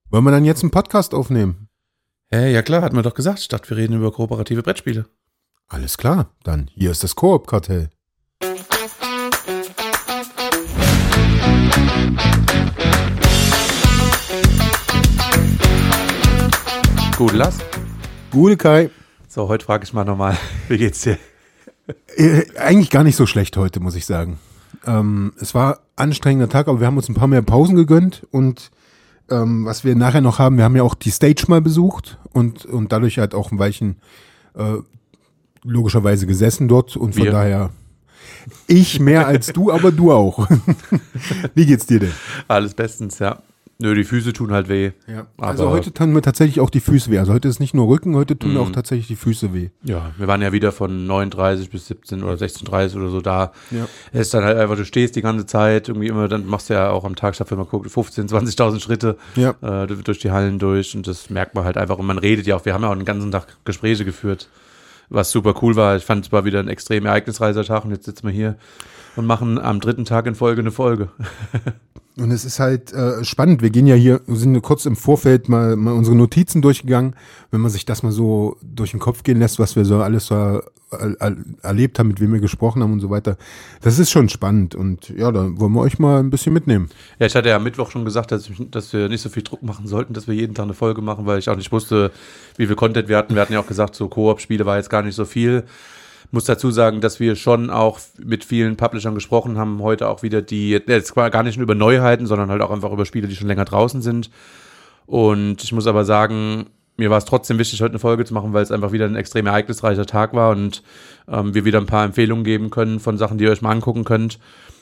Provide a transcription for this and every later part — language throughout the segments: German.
Wollen wir dann jetzt einen Podcast aufnehmen? Ja klar, hatten wir doch gesagt. Statt wir reden über kooperative Brettspiele. Alles klar, dann hier ist das Koop-Kartell. Gute Lass. Gute Kai. So, heute frage ich mal nochmal, wie geht's dir? Eigentlich gar nicht so schlecht heute, muss ich sagen. Es war ein anstrengender Tag, aber wir haben uns ein paar mehr Pausen gegönnt und was wir nachher noch haben, wir haben ja auch die Stage mal besucht und dadurch halt auch ein Weilchen logischerweise gesessen dort und von daher ich mehr als du, aber du auch. Wie geht's dir denn? Alles bestens, ja. Nö, die Füße tun halt weh. Ja. Also heute tun mir tatsächlich auch die Füße weh. Also heute ist nicht nur Rücken, heute tun mir auch tatsächlich die Füße weh. Ja, wir waren ja wieder von 9:30 bis 17 oder 16:30 oder so da. Ja. Es ist dann halt einfach, du stehst die ganze Zeit, irgendwie immer, dann machst du ja auch am Tag, wenn man guckt, 15.000, 20.000 Schritte durch die Hallen durch und das merkt man halt einfach und man redet ja auch, wir haben ja auch den ganzen Tag Gespräche geführt, was super cool war. Ich fand, es war wieder ein extrem ereignisreicher Tag und jetzt sitzen wir hier und machen am 3. Tag in Folge eine Folge. Und es ist halt spannend. Wir sind kurz im Vorfeld mal unsere Notizen durchgegangen. Wenn man sich das mal so durch den Kopf gehen lässt, was wir so alles so erlebt haben, mit wem wir gesprochen haben und so weiter. Das ist schon spannend. Und ja, da wollen wir euch mal ein bisschen mitnehmen. Ja, ich hatte ja am Mittwoch schon gesagt, dass wir nicht so viel Druck machen sollten, dass wir jeden Tag eine Folge machen, weil ich auch nicht wusste, wie viel Content wir hatten. Wir hatten ja auch gesagt, so Koop-Spiele war jetzt gar nicht so viel. Muss dazu sagen, dass wir schon auch mit vielen Publishern gesprochen haben, heute auch wieder jetzt gar nicht nur über Neuheiten, sondern halt auch einfach über Spiele, die schon länger draußen sind. Und ich muss aber sagen, mir war es trotzdem wichtig, heute eine Folge zu machen, weil es einfach wieder ein extrem ereignisreicher Tag war und wir wieder ein paar Empfehlungen geben können von Sachen, die ihr euch mal angucken könnt.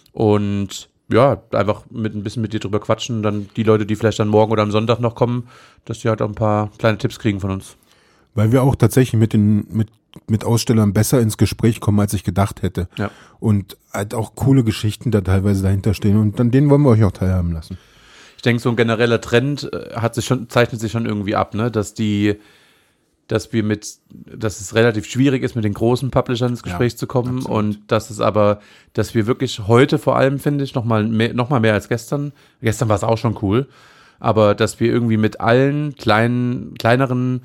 Und ja, einfach ein bisschen mit dir drüber quatschen. Dann die Leute, die vielleicht dann morgen oder am Sonntag noch kommen, dass die halt auch ein paar kleine Tipps kriegen von uns. Weil wir auch tatsächlich mit Ausstellern besser ins Gespräch kommen, als ich gedacht hätte. Ja. Und halt auch coole Geschichten da teilweise dahinter stehen. Und an denen wollen wir euch auch teilhaben lassen. Ich denke, so ein genereller Trend zeichnet sich schon irgendwie ab, ne? Dass es relativ schwierig ist, mit den großen Publishern ins Gespräch zu kommen. Absolut. Und dass wir wirklich heute vor allem, finde ich, noch mal mehr als gestern. Gestern war es auch schon cool. Aber dass wir irgendwie mit allen kleinere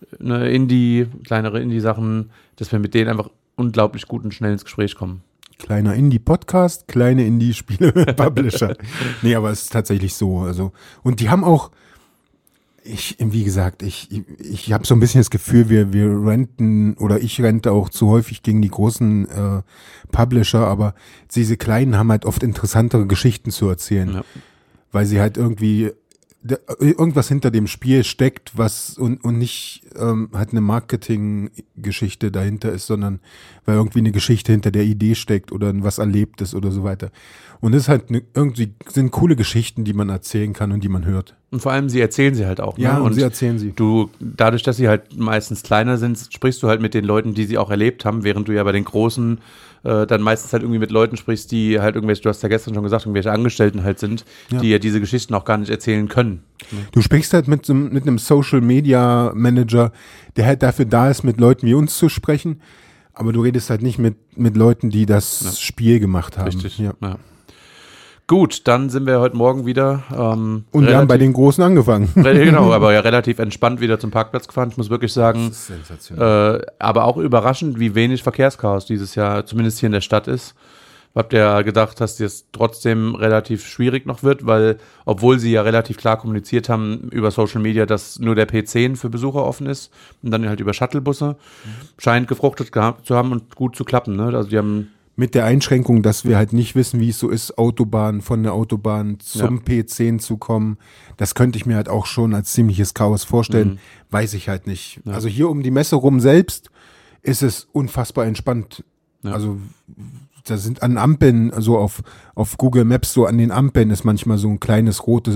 Indie-Sachen, dass wir mit denen einfach unglaublich gut und schnell ins Gespräch kommen. Kleiner Indie-Podcast, kleine Indie-Spiele-Publisher. Nee, aber es ist tatsächlich so. Also, und die haben auch, ich habe so ein bisschen das Gefühl, wir renten oder ich rente auch zu häufig gegen die großen Publisher, aber diese Kleinen haben halt oft interessantere Geschichten zu erzählen, weil sie halt irgendwie irgendwas hinter dem Spiel steckt, was und nicht halt eine Marketinggeschichte dahinter ist, sondern weil irgendwie eine Geschichte hinter der Idee steckt oder was Erlebtes oder so weiter. Und das ist halt irgendwie sind coole Geschichten, die man erzählen kann und die man hört. Und vor allem, sie erzählen sie halt auch. Ne? Ja, und sie erzählen sie. Dadurch, dass sie halt meistens kleiner sind, sprichst du halt mit den Leuten, die sie auch erlebt haben, während du ja bei den Großen dann meistens halt irgendwie mit Leuten sprichst, die halt irgendwelche, du hast ja gestern schon gesagt, irgendwelche Angestellten halt sind, die ja diese Geschichten auch gar nicht erzählen können. Du sprichst halt mit einem Social Media Manager, der halt dafür da ist, mit Leuten wie uns zu sprechen, aber du redest halt nicht mit Leuten, die das Spiel gemacht haben. Richtig, ja. Gut, dann sind wir heute Morgen wieder. Und wir haben bei den Großen angefangen. Genau, aber ja relativ entspannt wieder zum Parkplatz gefahren. Ich muss wirklich sagen, das ist sensationell. Aber auch überraschend, wie wenig Verkehrschaos dieses Jahr, zumindest hier in der Stadt ist. Habt ihr ja gedacht, dass das trotzdem relativ schwierig noch wird, weil, obwohl sie ja relativ klar kommuniziert haben über Social Media, dass nur der P10 für Besucher offen ist und dann halt über Shuttlebusse, scheint gefruchtet zu haben und gut zu klappen. Ne? Also die haben mit der Einschränkung, dass wir halt nicht wissen, wie es so ist, von der Autobahn zum P10 zu kommen. Das könnte ich mir halt auch schon als ziemliches Chaos vorstellen. Weiß ich halt nicht. Ja. Also hier um die Messe rum selbst ist es unfassbar entspannt. Ja. Also da sind an Ampeln, so auf Google Maps, so an den Ampeln ist manchmal so ein kleiner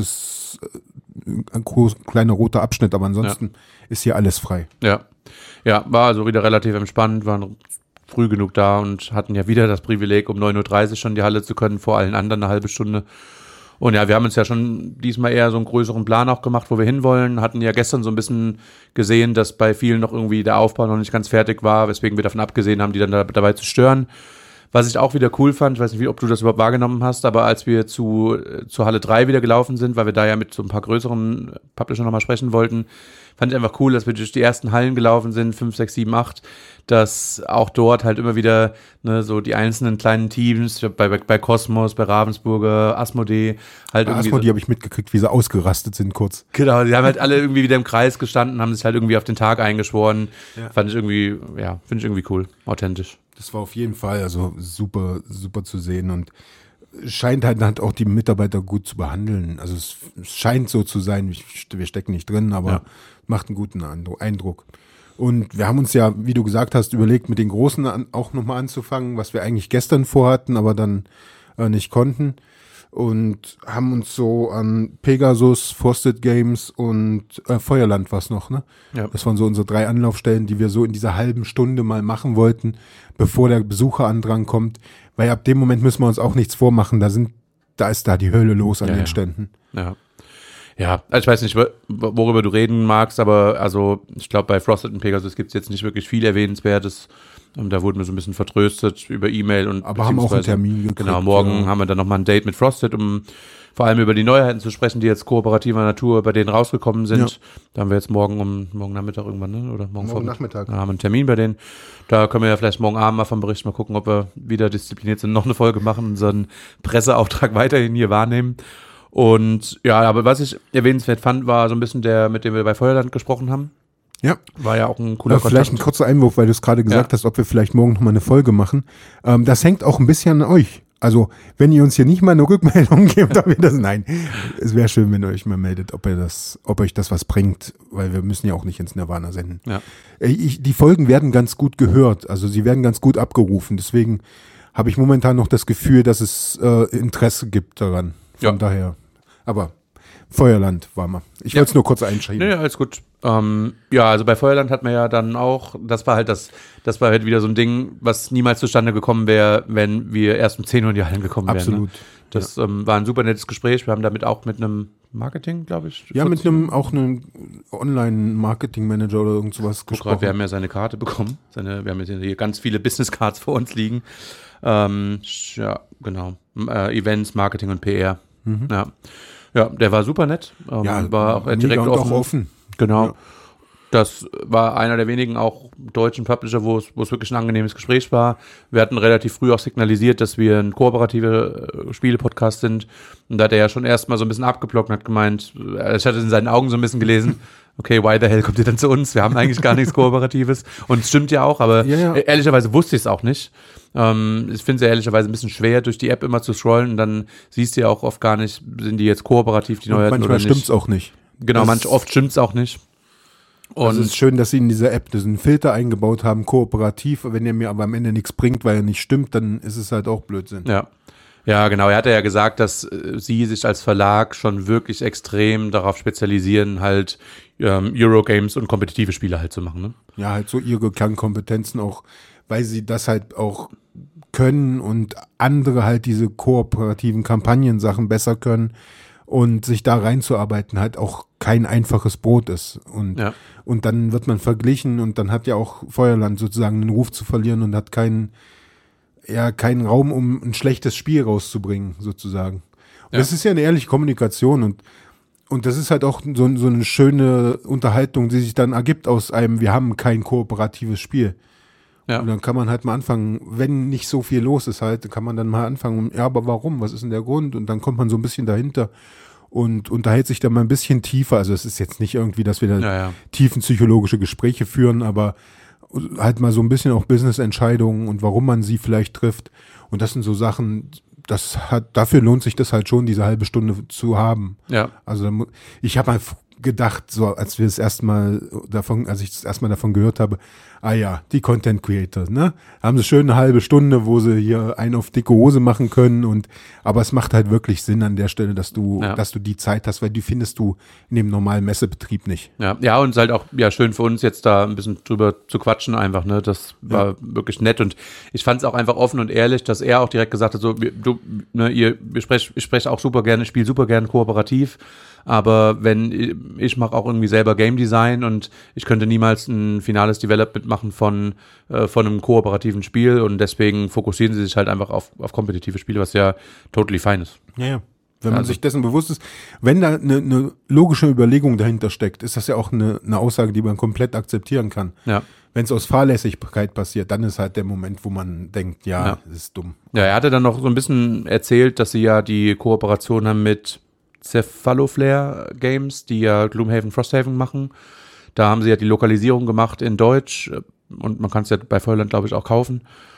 roter Abschnitt, aber ansonsten ist hier alles frei. Ja, war also wieder relativ entspannt, waren früh genug da und hatten ja wieder das Privileg, um 9:30 Uhr schon die Halle zu können, vor allen anderen eine halbe Stunde. Und ja, wir haben uns ja schon diesmal eher so einen größeren Plan auch gemacht, wo wir hinwollen. Hatten ja gestern so ein bisschen gesehen, dass bei vielen noch irgendwie der Aufbau noch nicht ganz fertig war, weswegen wir davon abgesehen haben, die dann dabei zu stören. Was ich auch wieder cool fand, ich weiß nicht, ob du das überhaupt wahrgenommen hast, aber als wir zur Halle 3 wieder gelaufen sind, weil wir da ja mit so ein paar größeren Publishern nochmal sprechen wollten, fand ich einfach cool, dass wir durch die ersten Hallen gelaufen sind, 5, 6, 7, 8, dass auch dort halt immer wieder so die einzelnen kleinen Teams, bei Cosmos, bei Ravensburger, Asmodee, halt Bei irgendwie Asmodee habe ich mitgekriegt, wie sie ausgerastet sind kurz. Genau, die haben halt alle irgendwie wieder im Kreis gestanden, haben sich halt irgendwie auf den Tag eingeschworen. Ja. Finde ich irgendwie cool, authentisch. Das war auf jeden Fall also super, super zu sehen und scheint halt auch die Mitarbeiter gut zu behandeln. Also es scheint so zu sein, wir stecken nicht drin, aber macht einen guten Eindruck. Und wir haben uns ja, wie du gesagt hast, überlegt, mit den Großen auch nochmal anzufangen, was wir eigentlich gestern vorhatten, aber dann nicht konnten. Und haben uns so an Pegasus, Frosted Games und Feuerland was noch, ne? Ja. Das waren so unsere 3 Anlaufstellen, die wir so in dieser halben Stunde mal machen wollten, bevor der Besucherandrang kommt. Weil ab dem Moment müssen wir uns auch nichts vormachen. Da ist die Hölle los an den Ständen. Ja. Ja, also ich weiß nicht, worüber du reden magst, aber also ich glaube, bei Frosted und Pegasus gibt es jetzt nicht wirklich viel Erwähnenswertes. Da wurden wir so ein bisschen vertröstet über E-Mail und aber haben auch einen Termin gekriegt. Genau, morgen haben wir dann nochmal ein Date mit Frosted, um vor allem über die Neuheiten zu sprechen, die jetzt kooperativer Natur bei denen rausgekommen sind. Ja. Da haben wir jetzt morgen Nachmittag irgendwann, ne? Oder morgen Nachmittag. Da haben wir einen Termin bei denen. Da können wir ja vielleicht morgen Abend mal vom Bericht mal gucken, ob wir wieder diszipliniert sind, noch eine Folge machen, unseren Presseauftrag weiterhin hier wahrnehmen. Und ja, aber was ich erwähnenswert fand, war so ein bisschen der, mit dem wir bei Feuerland gesprochen haben. Ja. War ja auch ein cooler Kontakt. Vielleicht ein kurzer Einwurf, weil du es gerade gesagt hast, ob wir vielleicht morgen noch mal eine Folge machen. Das hängt auch ein bisschen an euch. Also, wenn ihr uns hier nicht mal eine Rückmeldung gebt, ob ihr das, nein. Es wäre schön, wenn ihr euch mal meldet, ob euch das was bringt, weil wir müssen ja auch nicht ins Nirvana senden. Ja. Die Folgen werden ganz gut gehört, also sie werden ganz gut abgerufen. Deswegen habe ich momentan noch das Gefühl, dass es Interesse gibt daran. Von daher. Aber Feuerland war mal. Ich wollte es nur kurz einschreiben. Nee, alles gut. Also bei Feuerland hat man ja dann auch, das war halt wieder so ein Ding, was niemals zustande gekommen wäre, wenn wir erst um 10 Uhr in die Hallen gekommen wären. Absolut. Ne? Das war ein super nettes Gespräch. Wir haben damit auch mit einem Marketing, glaube ich. Ja, mit einem Online-Marketing-Manager oder irgend sowas gesprochen. Wir haben ja seine Karte bekommen. Wir haben jetzt hier ganz viele Business Cards vor uns liegen. Ja, genau. Events, Marketing und PR. Mhm. Ja, der war super nett. War auch direkt offen. Genau. Ja. Das war einer der wenigen auch deutschen Publisher, wo es wirklich ein angenehmes Gespräch war. Wir hatten relativ früh auch signalisiert, dass wir ein kooperativer Spiele-Podcast sind. Und da hat er ja schon erstmal so ein bisschen abgeblockt und hat gemeint, ich hatte es in seinen Augen so ein bisschen gelesen, okay, why the hell kommt ihr denn zu uns? Wir haben eigentlich gar nichts Kooperatives. Und es stimmt ja auch, aber ehrlicherweise wusste ich es auch nicht. Ich finde es ja ehrlicherweise ein bisschen schwer, durch die App immer zu scrollen. Und dann siehst du ja auch oft gar nicht, sind die jetzt kooperativ, die Neuheiten oder nicht. Manchmal stimmt es auch nicht. Genau, oft stimmt es auch nicht. Und es ist schön, dass sie in dieser App diesen Filter eingebaut haben, kooperativ. Wenn er mir aber am Ende nichts bringt, weil er nicht stimmt, dann ist es halt auch Blödsinn. Ja, genau. Er hatte ja gesagt, dass sie sich als Verlag schon wirklich extrem darauf spezialisieren, halt Eurogames und kompetitive Spiele halt zu machen. Ne? Ja, halt so ihre Kernkompetenzen auch, weil sie das halt auch können und andere halt diese kooperativen Kampagnensachen besser können und sich da reinzuarbeiten halt auch kein einfaches Brot ist. Und dann wird man verglichen und dann hat ja auch Feuerland sozusagen den Ruf zu verlieren und hat keinen Raum, um ein schlechtes Spiel rauszubringen, sozusagen. Und das ist ja eine ehrliche Kommunikation und das ist halt auch so eine schöne Unterhaltung, die sich dann ergibt aus einem, wir haben kein kooperatives Spiel. Ja. Und dann kann man halt mal anfangen, wenn nicht so viel los ist halt, kann man dann mal anfangen, ja, aber warum? Was ist denn der Grund? Und dann kommt man so ein bisschen dahinter und unterhält sich dann mal ein bisschen tiefer. Also es ist jetzt nicht irgendwie, dass wir da tiefen psychologische Gespräche führen, aber halt mal so ein bisschen auch Business-Entscheidungen und warum man sie vielleicht trifft. Und das sind so Sachen, dafür lohnt sich das halt schon, diese halbe Stunde zu haben. Ja. Also ich habe mal gedacht, so als ich das erste Mal davon gehört habe, die Content Creators, ne? Haben sie schön eine halbe Stunde, wo sie hier einen auf dicke Hose machen können aber es macht halt wirklich Sinn an der Stelle, dass du die Zeit hast, weil die findest du in dem normalen Messebetrieb nicht. Ja, und es ist halt auch schön für uns jetzt da ein bisschen drüber zu quatschen einfach, ne? Das war wirklich nett und ich fand es auch einfach offen und ehrlich, dass er auch direkt gesagt hat, so, ich spreche auch super gerne, spiele super gerne kooperativ. Aber ich mache auch irgendwie selber Game Design und ich könnte niemals ein finales Development machen von einem kooperativen Spiel und deswegen fokussieren sie sich halt einfach auf kompetitive Spiele, was ja totally fine ist. Ja. Wenn man sich dessen bewusst ist, wenn da eine logische Überlegung dahinter steckt, ist das ja auch eine Aussage, die man komplett akzeptieren kann. Ja. Wenn es aus Fahrlässigkeit passiert, dann ist halt der Moment, wo man denkt, das ist dumm. Ja, er hatte dann noch so ein bisschen erzählt, dass sie ja die Kooperation haben mit Cephaloflare Games, die ja Gloomhaven, Frosthaven machen. Da haben sie ja die Lokalisierung gemacht in Deutsch und man kann es ja bei Feuerland, glaube ich, auch kaufen.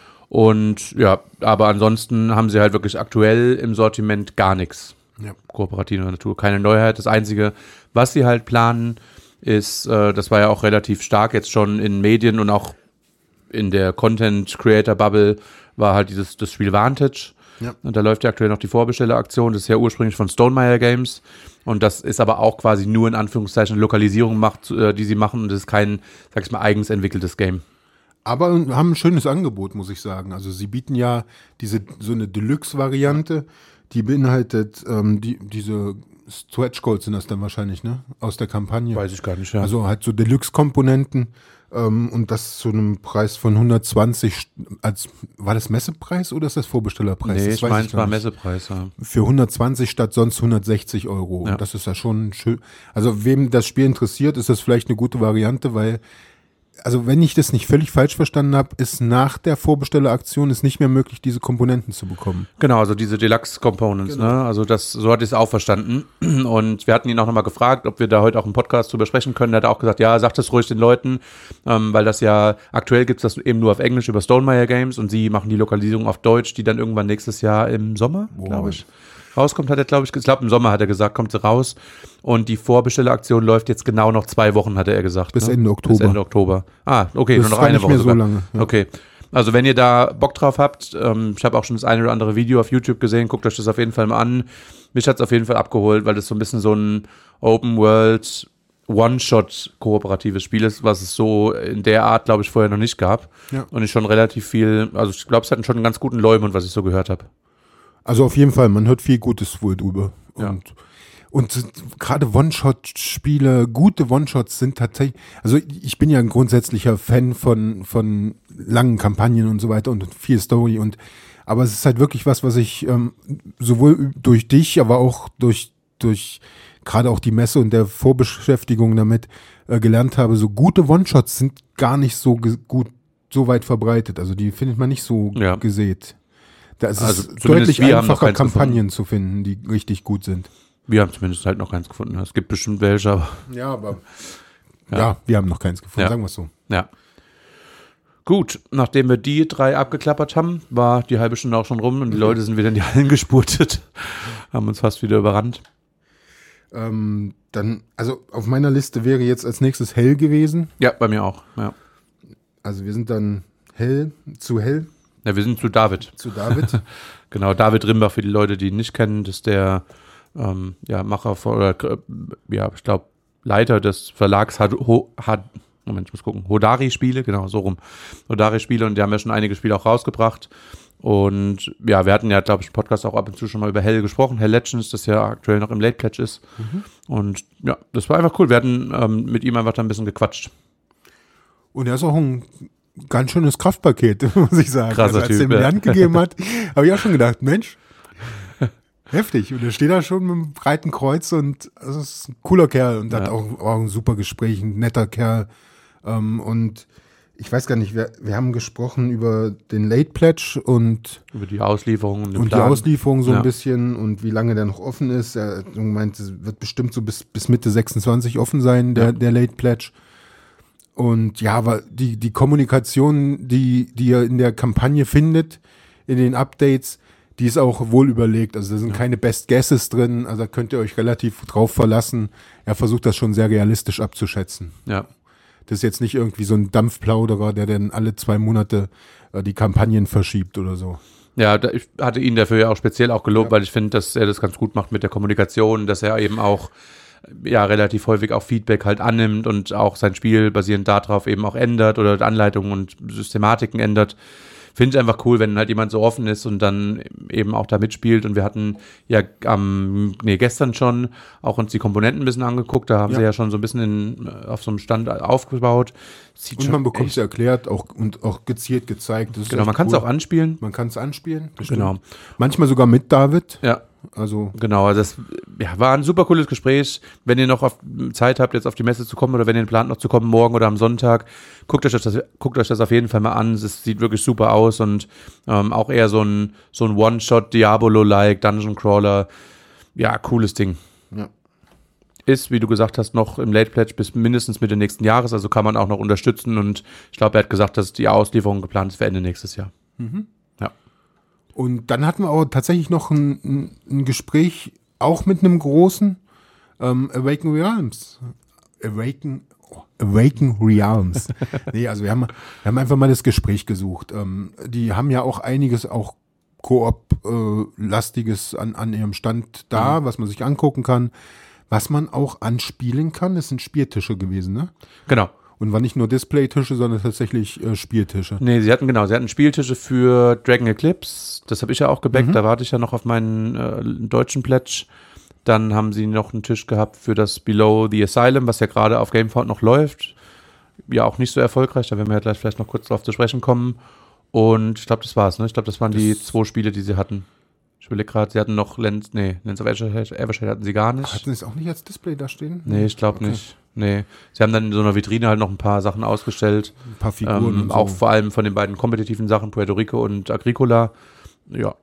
Und ja, aber ansonsten haben sie halt wirklich aktuell im Sortiment gar nichts. Ja. Kooperative Natur, keine Neuheit. Das Einzige, was sie halt planen, ist, das war ja auch relativ stark jetzt schon in Medien und auch in der Content-Creator-Bubble, war halt das Spiel Vantage. Ja. Und da läuft ja aktuell noch die Vorbestelleraktion. Das ist ja ursprünglich von Stonemaier Games. Und das ist aber auch quasi nur in Anführungszeichen Lokalisierung die sie machen. Und das ist kein, sag ich mal, eigens entwickeltes Game. Aber haben ein schönes Angebot, muss ich sagen. Also sie bieten ja so eine Deluxe-Variante, die beinhaltet diese Stretch Goals sind das dann wahrscheinlich, ne? Aus der Kampagne. Weiß ich gar nicht, ja. Also halt so Deluxe-Komponenten und das zu einem Preis von 120, war das Messepreis oder ist das Vorbestellerpreis? Nee, das ich meine, es war Messepreis, ja. Für 120 statt sonst 160 Euro. Ja. Und das ist ja schon schön. Also wem das Spiel interessiert, ist das vielleicht eine gute Variante, weil also wenn ich das nicht völlig falsch verstanden habe, ist nach der Vorbestelleraktion ist nicht mehr möglich, diese Komponenten zu bekommen. Genau, also diese Deluxe-Components, genau. Ne? Also so hatte ich es auch verstanden. Und wir hatten ihn auch nochmal gefragt, ob wir da heute auch im Podcast drüber sprechen können. Er hat auch gesagt, ja, sagt es ruhig den Leuten, weil das ja, aktuell gibt es das eben nur auf Englisch über Stonemaier Games und sie machen die Lokalisierung auf Deutsch, die dann irgendwann nächstes Jahr im Sommer, glaube ich, rauskommt, hat er, glaube ich im Sommer hat er gesagt, kommt sie raus. Und die Vorbestelleraktion läuft jetzt genau noch 2 Wochen, hatte er gesagt. Bis ne? Ende Oktober. Bis Ende Oktober. Ah, okay, das nur noch eine Woche mehr sogar. So lange. Ja. Okay. Also wenn ihr da Bock drauf habt, ich habe auch schon das eine oder andere Video auf YouTube gesehen, guckt euch das auf jeden Fall mal an. Mich hat es auf jeden Fall abgeholt, weil das so ein bisschen so ein Open-World One-Shot-kooperatives Spiel ist, was es so in der Art, glaube ich, vorher noch nicht gab. Ja. Und ich schon relativ viel, also ich glaube, es hat schon einen ganz guten Leumund, was ich so gehört habe. Also auf jeden Fall, man hört viel Gutes wohl drüber. Ja. Und gerade One-Shot-Spiele, gute One-Shots sind tatsächlich, also ich bin ja ein grundsätzlicher Fan von langen Kampagnen und so weiter und viel Story aber es ist halt wirklich was ich sowohl durch dich, aber auch durch gerade auch die Messe und der Vorbeschäftigung damit gelernt habe, so gute One-Shots sind gar nicht so gut, so weit verbreitet. Also die findet man nicht so gesät. Da ist es deutlich einfacher, Kampagnen zu finden, die richtig gut sind. Wir haben zumindest halt noch keins gefunden. Es gibt bestimmt welche, aber... Ja, aber... Ja, wir haben noch keins gefunden, sagen wir es so. Ja. Gut, nachdem wir die 3 abgeklappert haben, war die halbe Stunde auch schon rum und die Leute sind wieder in die Hallen gespurtet. Haben uns fast wieder überrannt. Dann, also auf meiner Liste wäre jetzt als nächstes Hell gewesen. Ja, bei mir auch, ja. Also wir sind dann zu Hell. Ja, wir sind zu David. Zu David. Genau, David Rimbach, für die Leute, die ihn nicht kennen, das ist der Macher ich glaube, Leiter des Verlags Hodari-Spiele, genau, so rum. Hodari-Spiele und die haben ja schon einige Spiele auch rausgebracht. Und ja, wir hatten ja, glaube ich, im Podcast auch ab und zu schon mal über Hell gesprochen. Hell Legends, das ja aktuell noch im Late Catch ist. Und ja, das war einfach cool. Wir hatten mit ihm einfach da ein bisschen gequatscht. Und er ist auch ein ganz schönes Kraftpaket, muss ich sagen. Krasser als er Typ, mir die Hand gegeben hat, habe ich auch schon gedacht, Mensch, heftig. Und er steht da schon mit einem breiten Kreuz und das ist ein cooler Kerl und hat auch ein super Gespräch, ein netter Kerl. Und ich weiß gar nicht, wir haben gesprochen über den Late Pledge und über die Auslieferung und die Auslieferung so ein bisschen und wie lange der noch offen ist. Er meint, es wird bestimmt so bis Mitte 26 offen sein, der Late Pledge. Und ja, aber die Kommunikation, die ihr in der Kampagne findet, in den Updates, die ist auch wohl überlegt. Also da sind keine Best Guesses drin, also da könnt ihr euch relativ drauf verlassen. Er versucht das schon sehr realistisch abzuschätzen. Ja. Das ist jetzt nicht irgendwie so ein Dampfplauderer, der dann alle 2 Monate die Kampagnen verschiebt oder so. Ja, ich hatte ihn dafür ja auch speziell auch gelobt, weil ich finde, dass er das ganz gut macht mit der Kommunikation, dass er eben auch relativ häufig auch Feedback halt annimmt und auch sein Spiel basierend darauf eben auch ändert oder Anleitungen und Systematiken ändert. finde ich einfach cool, wenn halt jemand so offen ist und dann eben auch da mitspielt. Und wir hatten ja gestern schon auch uns die Komponenten ein bisschen angeguckt. Da haben sie ja schon so ein bisschen auf so einem Stand aufgebaut. Und man bekommt es erklärt und auch gezielt gezeigt. Genau, man kann es auch anspielen. Man kann es anspielen, bestimmt. Genau. Manchmal sogar mit David. Ja. Also genau, das war ein super cooles Gespräch. Wenn ihr noch Zeit habt, jetzt auf die Messe zu kommen oder wenn ihr plant noch zu kommen, morgen oder am Sonntag, guckt euch das auf jeden Fall mal an. Es sieht wirklich super aus und auch eher so ein One-Shot Diablo-like Dungeon Crawler. Ja, cooles Ding. Ja. Ist, wie du gesagt hast, noch im Late Pledge bis mindestens Mitte nächsten Jahres, also kann man auch noch unterstützen und ich glaube, er hat gesagt, dass die Auslieferung geplant ist für Ende nächstes Jahr. Mhm. Ja. Und dann hatten wir auch tatsächlich noch ein Gespräch, auch mit einem großen Awaken Realms. Awaken Realms. Nee, also wir haben einfach mal das Gespräch gesucht. Die haben ja auch einiges auch Koop-lastiges an ihrem Stand da, was man sich angucken kann. Was man auch anspielen kann, das sind Spieltische gewesen, ne? Genau. Und war nicht nur Displaytische, sondern tatsächlich Spieltische. Nee, sie hatten Spieltische für Dragon Eclipse, das habe ich ja auch gebackt, da warte ich ja noch auf meinen deutschen Pledge. Dann haben sie noch einen Tisch gehabt für das Below the Asylum, was ja gerade auf Gamefound noch läuft. Ja, auch nicht so erfolgreich, da werden wir ja gleich vielleicht noch kurz drauf zu sprechen kommen. Und ich glaube, das war's, ne? Ich glaube, das waren die 2 Spiele, die sie hatten. Ich überlege gerade, sie hatten noch Lens of Evershade hatten sie gar nicht. Hatten sie es auch nicht als Display da stehen? Nee, ich glaube nicht. Nee. Sie haben dann in so einer Vitrine halt noch ein paar Sachen ausgestellt. Ein paar Figuren und so. Auch vor allem von den beiden kompetitiven Sachen, Puerto Rico und Agricola. Ja.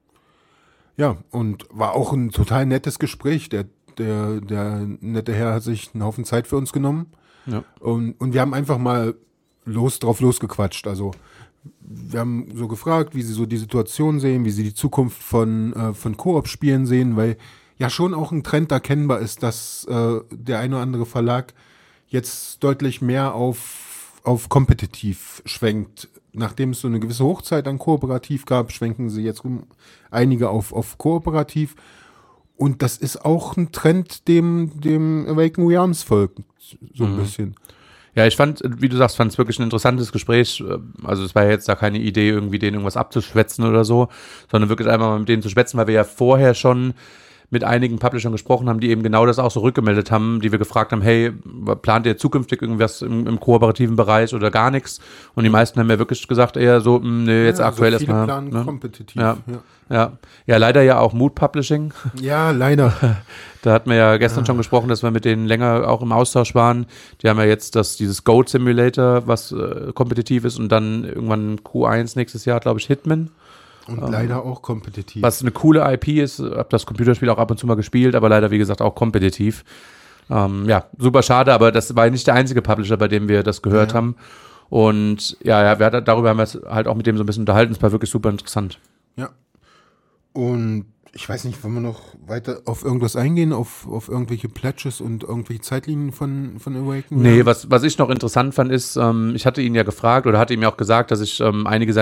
Ja, und war auch ein total nettes Gespräch. Der nette Herr hat sich einen Haufen Zeit für uns genommen. Ja. Und wir haben einfach mal drauf losgequatscht. Also wir haben so gefragt, wie sie so die Situation sehen, wie sie die Zukunft von Koop-Spielen sehen, weil ja schon auch ein Trend erkennbar ist, dass der ein oder andere Verlag jetzt deutlich mehr auf kompetitiv schwenkt. Nachdem es so eine gewisse Hochzeit an Kooperativ gab, schwenken sie jetzt einige auf Kooperativ. Und das ist auch ein Trend, dem Awaken Realms folgt, so ein bisschen. Ja, ich fand, wie du sagst, es wirklich ein interessantes Gespräch. Also es war ja jetzt da keine Idee, irgendwie denen irgendwas abzuschwätzen oder so, sondern wirklich einmal mal mit denen zu schwätzen, weil wir ja vorher schon mit einigen Publishern gesprochen haben, die eben genau das auch so rückgemeldet haben, die wir gefragt haben, hey, plant ihr zukünftig irgendwas im kooperativen Bereich oder gar nichts? Und die meisten haben ja wirklich gesagt, eher so, nee, jetzt aktuell also erstmal. Planen ne? Kompetitiv. Ja, leider ja auch Mood Publishing. Ja, leider. Da hatten wir ja gestern schon gesprochen, dass wir mit denen länger auch im Austausch waren. Die haben ja jetzt dieses Goat Simulator, was kompetitiv ist, und dann irgendwann Q1 nächstes Jahr, glaube ich, Hitman. Und leider auch kompetitiv. Was eine coole IP ist, habe das Computerspiel auch ab und zu mal gespielt, aber leider, wie gesagt, auch kompetitiv. Ja, super schade, aber das war nicht der einzige Publisher, bei dem wir das gehört haben. Und darüber haben wir es halt auch mit dem so ein bisschen unterhalten. Es war wirklich super interessant. Ja. Und ich weiß nicht, wollen wir noch weiter auf irgendwas eingehen, auf irgendwelche Pledges und irgendwelche Zeitlinien von Awaken? Nee, was ich noch interessant fand, ist, ich hatte ihn ja gefragt oder hatte ihm ja auch gesagt, dass ich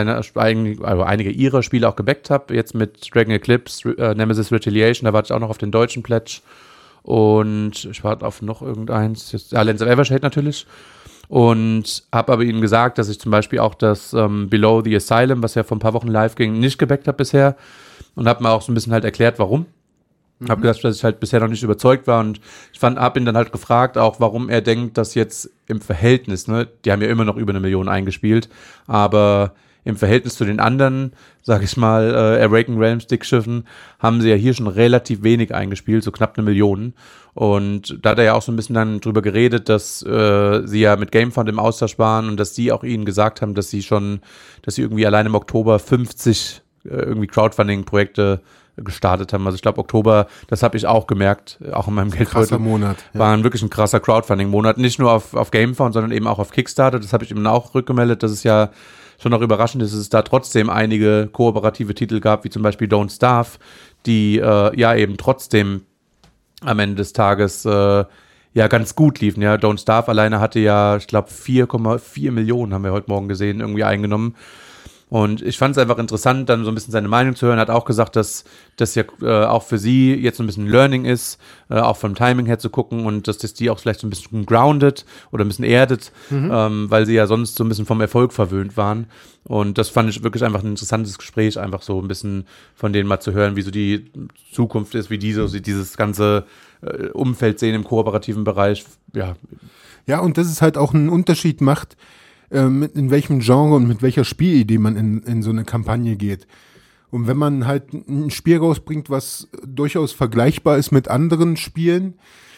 einige ihrer Spiele auch gebackt habe, jetzt mit Dragon Eclipse, Nemesis Retaliation, da warte ich auch noch auf den deutschen Pledge und ich warte auf noch irgendeins, Lens of Evershade natürlich. Und habe aber ihm gesagt, dass ich zum Beispiel auch das Below the Asylum, was ja vor ein paar Wochen live ging, nicht gebackt habe bisher. Und habe mir auch so ein bisschen halt erklärt, warum. Habe gesagt, dass ich halt bisher noch nicht überzeugt war. Und ich habe ihn dann halt gefragt, auch warum er denkt, dass jetzt im Verhältnis, ne, die haben ja immer noch über 1 Million eingespielt, aber im Verhältnis zu den anderen, sag ich mal, Awaken Realms Dickschiffen, haben sie ja hier schon relativ wenig eingespielt, so knapp 1 Million. Und da hat er ja auch so ein bisschen dann drüber geredet, dass sie ja mit Gamefound im Austausch waren und dass die auch ihnen gesagt haben, dass sie irgendwie allein im Oktober 50 irgendwie Crowdfunding-Projekte gestartet haben. Also ich glaube, Oktober, das habe ich auch gemerkt, auch in meinem Geldbeutel. Krasser Monat. Ja. War wirklich ein krasser Crowdfunding-Monat. Nicht nur auf Gamefound, sondern eben auch auf Kickstarter. Das habe ich ihm auch rückgemeldet, dass es ja schon noch überraschend ist, dass es da trotzdem einige kooperative Titel gab, wie zum Beispiel Don't Starve, die eben trotzdem am Ende des Tages ganz gut liefen. Ja, Don't Starve alleine hatte ja, ich glaube, 4,4 Millionen, haben wir heute Morgen gesehen, irgendwie eingenommen. Und ich fand es einfach interessant, dann so ein bisschen seine Meinung zu hören. Er hat auch gesagt, dass das ja auch für sie jetzt so ein bisschen Learning ist, auch vom Timing her zu gucken und dass das die auch vielleicht so ein bisschen grounded oder ein bisschen erdet, weil sie ja sonst so ein bisschen vom Erfolg verwöhnt waren. Und das fand ich wirklich einfach ein interessantes Gespräch, einfach so ein bisschen von denen mal zu hören, wie so die Zukunft ist, wie die so dieses ganze Umfeld sehen im kooperativen Bereich. Ja, und dass es halt auch einen Unterschied macht, in welchem Genre und mit welcher Spielidee man in so eine Kampagne geht. Und wenn man halt ein Spiel rausbringt, was durchaus vergleichbar ist mit anderen Spielen,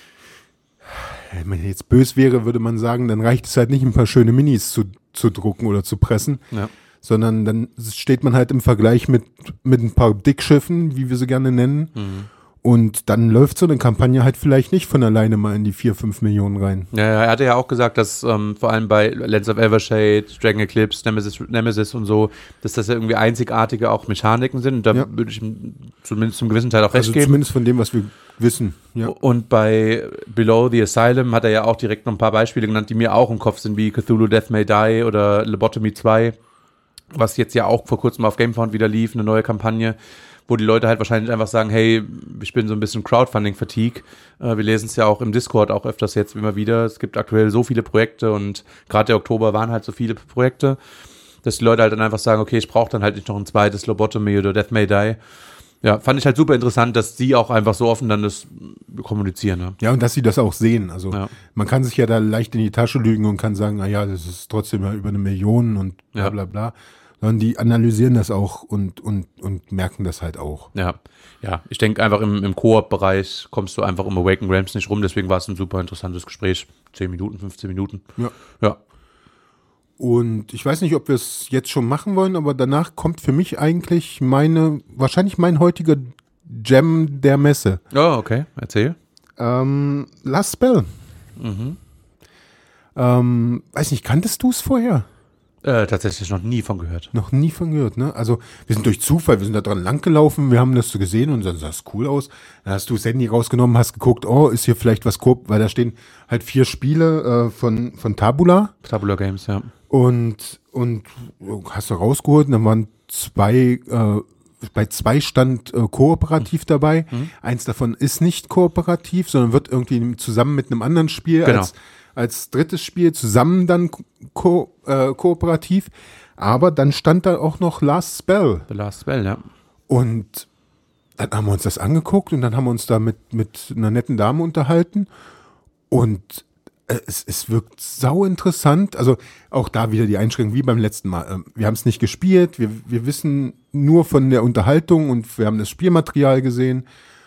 wenn man jetzt böse wäre, würde man sagen, dann reicht es halt nicht, ein paar schöne Minis zu drucken oder zu pressen, sondern dann steht man halt im Vergleich mit ein paar Dickschiffen, wie wir sie gerne nennen. Und dann läuft so eine Kampagne halt vielleicht nicht von alleine mal in die 4-5 Millionen rein. Ja, er hatte ja auch gesagt, dass vor allem bei Lands of Evershade, Dragon Eclipse, Nemesis und so, dass das ja irgendwie einzigartige auch Mechaniken sind. Und da würde ich ihm zumindest zum gewissen Teil auch recht geben. Zumindest von dem, was wir wissen. Ja. Und bei Below the Asylum hat er ja auch direkt noch ein paar Beispiele genannt, die mir auch im Kopf sind, wie Cthulhu Death May Die oder Lobotomy 2, was jetzt ja auch vor kurzem auf Gamefound wieder lief, eine neue Kampagne, wo die Leute halt wahrscheinlich einfach sagen, hey, ich bin so ein bisschen Crowdfunding-Fatigue. Wir lesen es ja auch im Discord auch öfters jetzt immer wieder. Es gibt aktuell so viele Projekte und gerade der Oktober waren halt so viele Projekte, dass die Leute halt dann einfach sagen, okay, ich brauche dann halt nicht noch ein zweites Lobotomy oder Death May Die. Ja, fand ich halt super interessant, dass die auch einfach so offen dann das kommunizieren. Ne? Ja, und dass sie das auch sehen. Also man kann sich ja da leicht in die Tasche lügen und kann sagen, naja, das ist trotzdem ja über 1 Million und bla bla bla. Sondern die analysieren das auch und merken das halt auch. Ja, ich denke einfach im Koop-Bereich kommst du einfach um Awakened Realms nicht rum, deswegen war es ein super interessantes Gespräch. 10 Minuten, 15 Minuten. Ja. Und ich weiß nicht, ob wir es jetzt schon machen wollen, aber danach kommt für mich eigentlich wahrscheinlich mein heutiger Gem der Messe. Oh, okay. Erzähl. Last Spell. Weiß nicht, kanntest du es vorher? Tatsächlich noch nie von gehört. Noch nie von gehört, ne? Also wir sind durch Zufall, wir sind da dran langgelaufen, wir haben das so gesehen und dann sah es cool aus. Dann hast du das Handy rausgenommen, hast geguckt, oh, ist hier vielleicht was Koop, weil da stehen halt 4 Spiele von Tabula. Tabula Games, ja. Und hast du rausgeholt und dann waren bei 2 stand kooperativ dabei. Eins davon ist nicht kooperativ, sondern wird irgendwie zusammen mit einem anderen Spiel als drittes Spiel zusammen dann kooperativ. Aber dann stand da auch noch Last Spell. The Last Spell, ja. Und dann haben wir uns das angeguckt und dann haben wir uns da mit einer netten Dame unterhalten. Und es wirkt sau interessant. Also auch da wieder die Einschränkung wie beim letzten Mal. Wir haben es nicht gespielt. Wir wissen nur von der Unterhaltung und wir haben das Spielmaterial gesehen.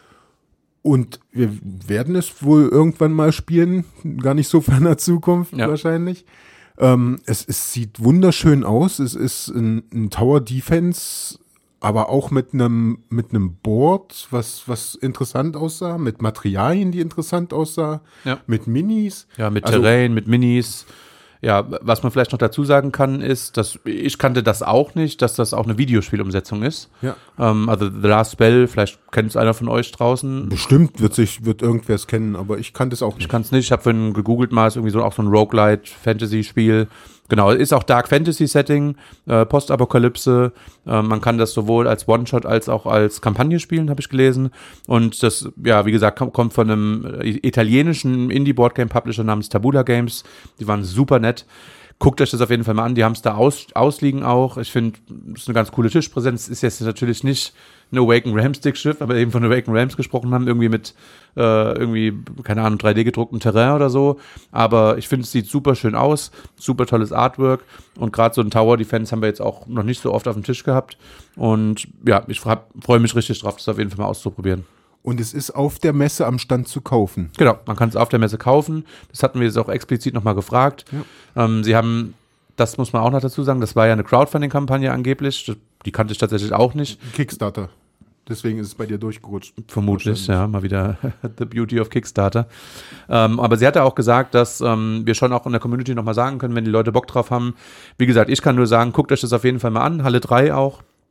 Und wir werden es wohl irgendwann mal spielen, gar nicht so ferner Zukunft wahrscheinlich. Es sieht wunderschön aus. Es ist ein Tower Defense, aber auch mit einem Board, was interessant aussah, mit Materialien, die interessant aussah, mit Minis. Ja, mit Terrain, mit Minis. Ja, was man vielleicht noch dazu sagen kann, ist, dass ich kannte das auch nicht, dass das auch eine Videospielumsetzung ist. Ja. Also The Last Spell, vielleicht kennt es einer von euch draußen. Bestimmt wird irgendwer es kennen, aber ich kannte es auch nicht. Ich kann es nicht, ich habe vorhin gegoogelt mal, ist irgendwie auch so ein Roguelite-Fantasy-Spiel. Genau, ist auch Dark Fantasy-Setting, Postapokalypse. Man kann das sowohl als One-Shot als auch als Kampagne spielen, habe ich gelesen. Und das, ja, wie gesagt, kommt von einem italienischen Indie-Boardgame-Publisher namens Tabula Games. Die waren super nett. Guckt euch das auf jeden Fall mal an. Die haben es da ausliegen auch. Ich finde, es ist eine ganz coole Tischpräsenz. Ist jetzt natürlich nicht ein Awakened Realms Dickschiff, aber eben von Awakened Realms gesprochen haben, irgendwie mit keine Ahnung, 3D gedrucktem Terrain oder so. Aber ich finde, es sieht super schön aus. Super tolles Artwork. Und gerade so ein Tower Defense haben wir jetzt auch noch nicht so oft auf dem Tisch gehabt. Und ja, ich freue mich richtig drauf, das auf jeden Fall mal auszuprobieren. Und es ist auf der Messe am Stand zu kaufen. Genau, man kann es auf der Messe kaufen. Das hatten wir jetzt auch explizit nochmal gefragt. Ja. Sie haben, das muss man auch noch dazu sagen, das war ja eine Crowdfunding-Kampagne angeblich. Die kannte ich tatsächlich auch nicht. Kickstarter. Deswegen ist es bei dir durchgerutscht. Vermutlich, ja, mal wieder the beauty of Kickstarter. Aber sie hatte auch gesagt, dass wir schon auch in der Community nochmal sagen können, wenn die Leute Bock drauf haben. Wie gesagt, ich kann nur sagen, guckt euch das auf jeden Fall mal an. Halle 3 auch.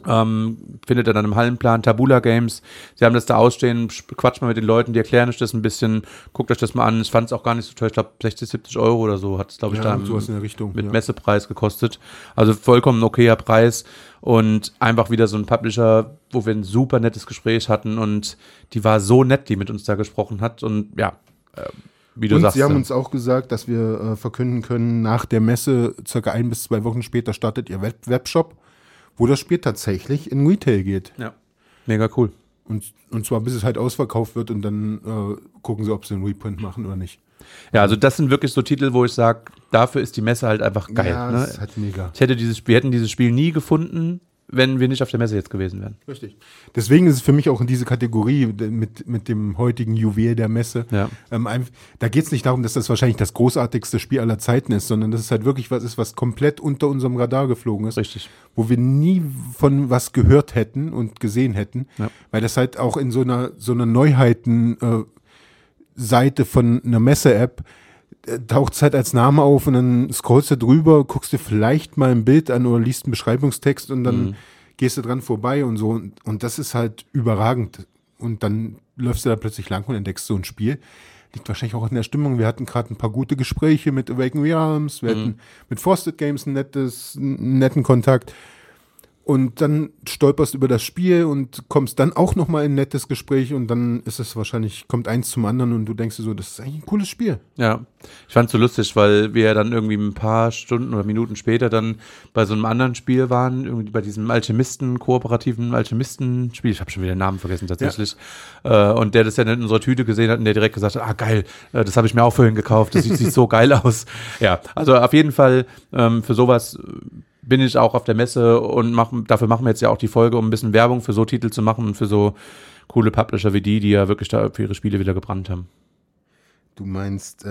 Findet ihr dann im Hallenplan, Tabula Games. Sie haben das da ausstehen, quatscht mal mit den Leuten, die erklären euch das ein bisschen, guckt euch das mal an. Ich fand es auch gar nicht so teuer, ich glaube 60, 70 € oder so hat es, glaube ich, da sowas in der Richtung, mit Messepreis gekostet. Also vollkommen okayer Preis und einfach wieder so ein Publisher, wo wir ein super nettes Gespräch hatten und die war so nett, die mit uns da gesprochen hat und ja, wie du sagst. Sie haben uns auch gesagt, dass wir verkünden können, nach der Messe, circa 1 bis 2 Wochen später, startet ihr Webshop, wo das Spiel tatsächlich in Retail geht. Ja, mega cool. Und zwar bis es halt ausverkauft wird und dann gucken sie, ob sie einen Reprint machen oder nicht. Ja, also das sind wirklich so Titel, wo ich sage, dafür ist die Messe halt einfach geil. Ja, das ist halt mega. Wir hätten dieses Spiel nie gefunden, wenn wir nicht auf der Messe jetzt gewesen wären. Richtig. Deswegen ist es für mich auch in diese Kategorie mit dem heutigen Juwel der Messe. Ja. Da geht es nicht darum, dass das wahrscheinlich das großartigste Spiel aller Zeiten ist, sondern dass es halt wirklich was ist, was komplett unter unserem Radar geflogen ist. Richtig. Wo wir nie von was gehört hätten und gesehen hätten. Ja. Weil das halt auch in so einer Neuheiten-Seite von einer Messe-App taucht es halt als Name auf und dann scrollst du drüber, guckst dir vielleicht mal ein Bild an oder liest einen Beschreibungstext und dann gehst du dran vorbei und so. Und das ist halt überragend. Und dann läufst du da plötzlich lang und entdeckst so ein Spiel. Liegt wahrscheinlich auch in der Stimmung. Wir hatten gerade ein paar gute Gespräche mit Awaken Realms, wir hatten mit Frosted Games einen netten Kontakt. Und dann stolperst über das Spiel und kommst dann auch nochmal in ein nettes Gespräch und dann ist es wahrscheinlich, kommt eins zum anderen und du denkst dir so, das ist eigentlich ein cooles Spiel. Ja, ich fand es so lustig, weil wir dann irgendwie ein paar Stunden oder Minuten später dann bei so einem anderen Spiel waren, irgendwie bei diesem kooperativen Alchemisten-Spiel, ich habe schon wieder den Namen vergessen tatsächlich, und der das dann in unserer Tüte gesehen hat und der direkt gesagt hat, geil, das habe ich mir auch vorhin gekauft, das sieht so geil aus. Ja, also auf jeden Fall für sowas bin ich auch auf der Messe und dafür machen wir jetzt ja auch die Folge, um ein bisschen Werbung für so Titel zu machen und für so coole Publisher wie die ja wirklich da für ihre Spiele wieder gebrannt haben. Du meinst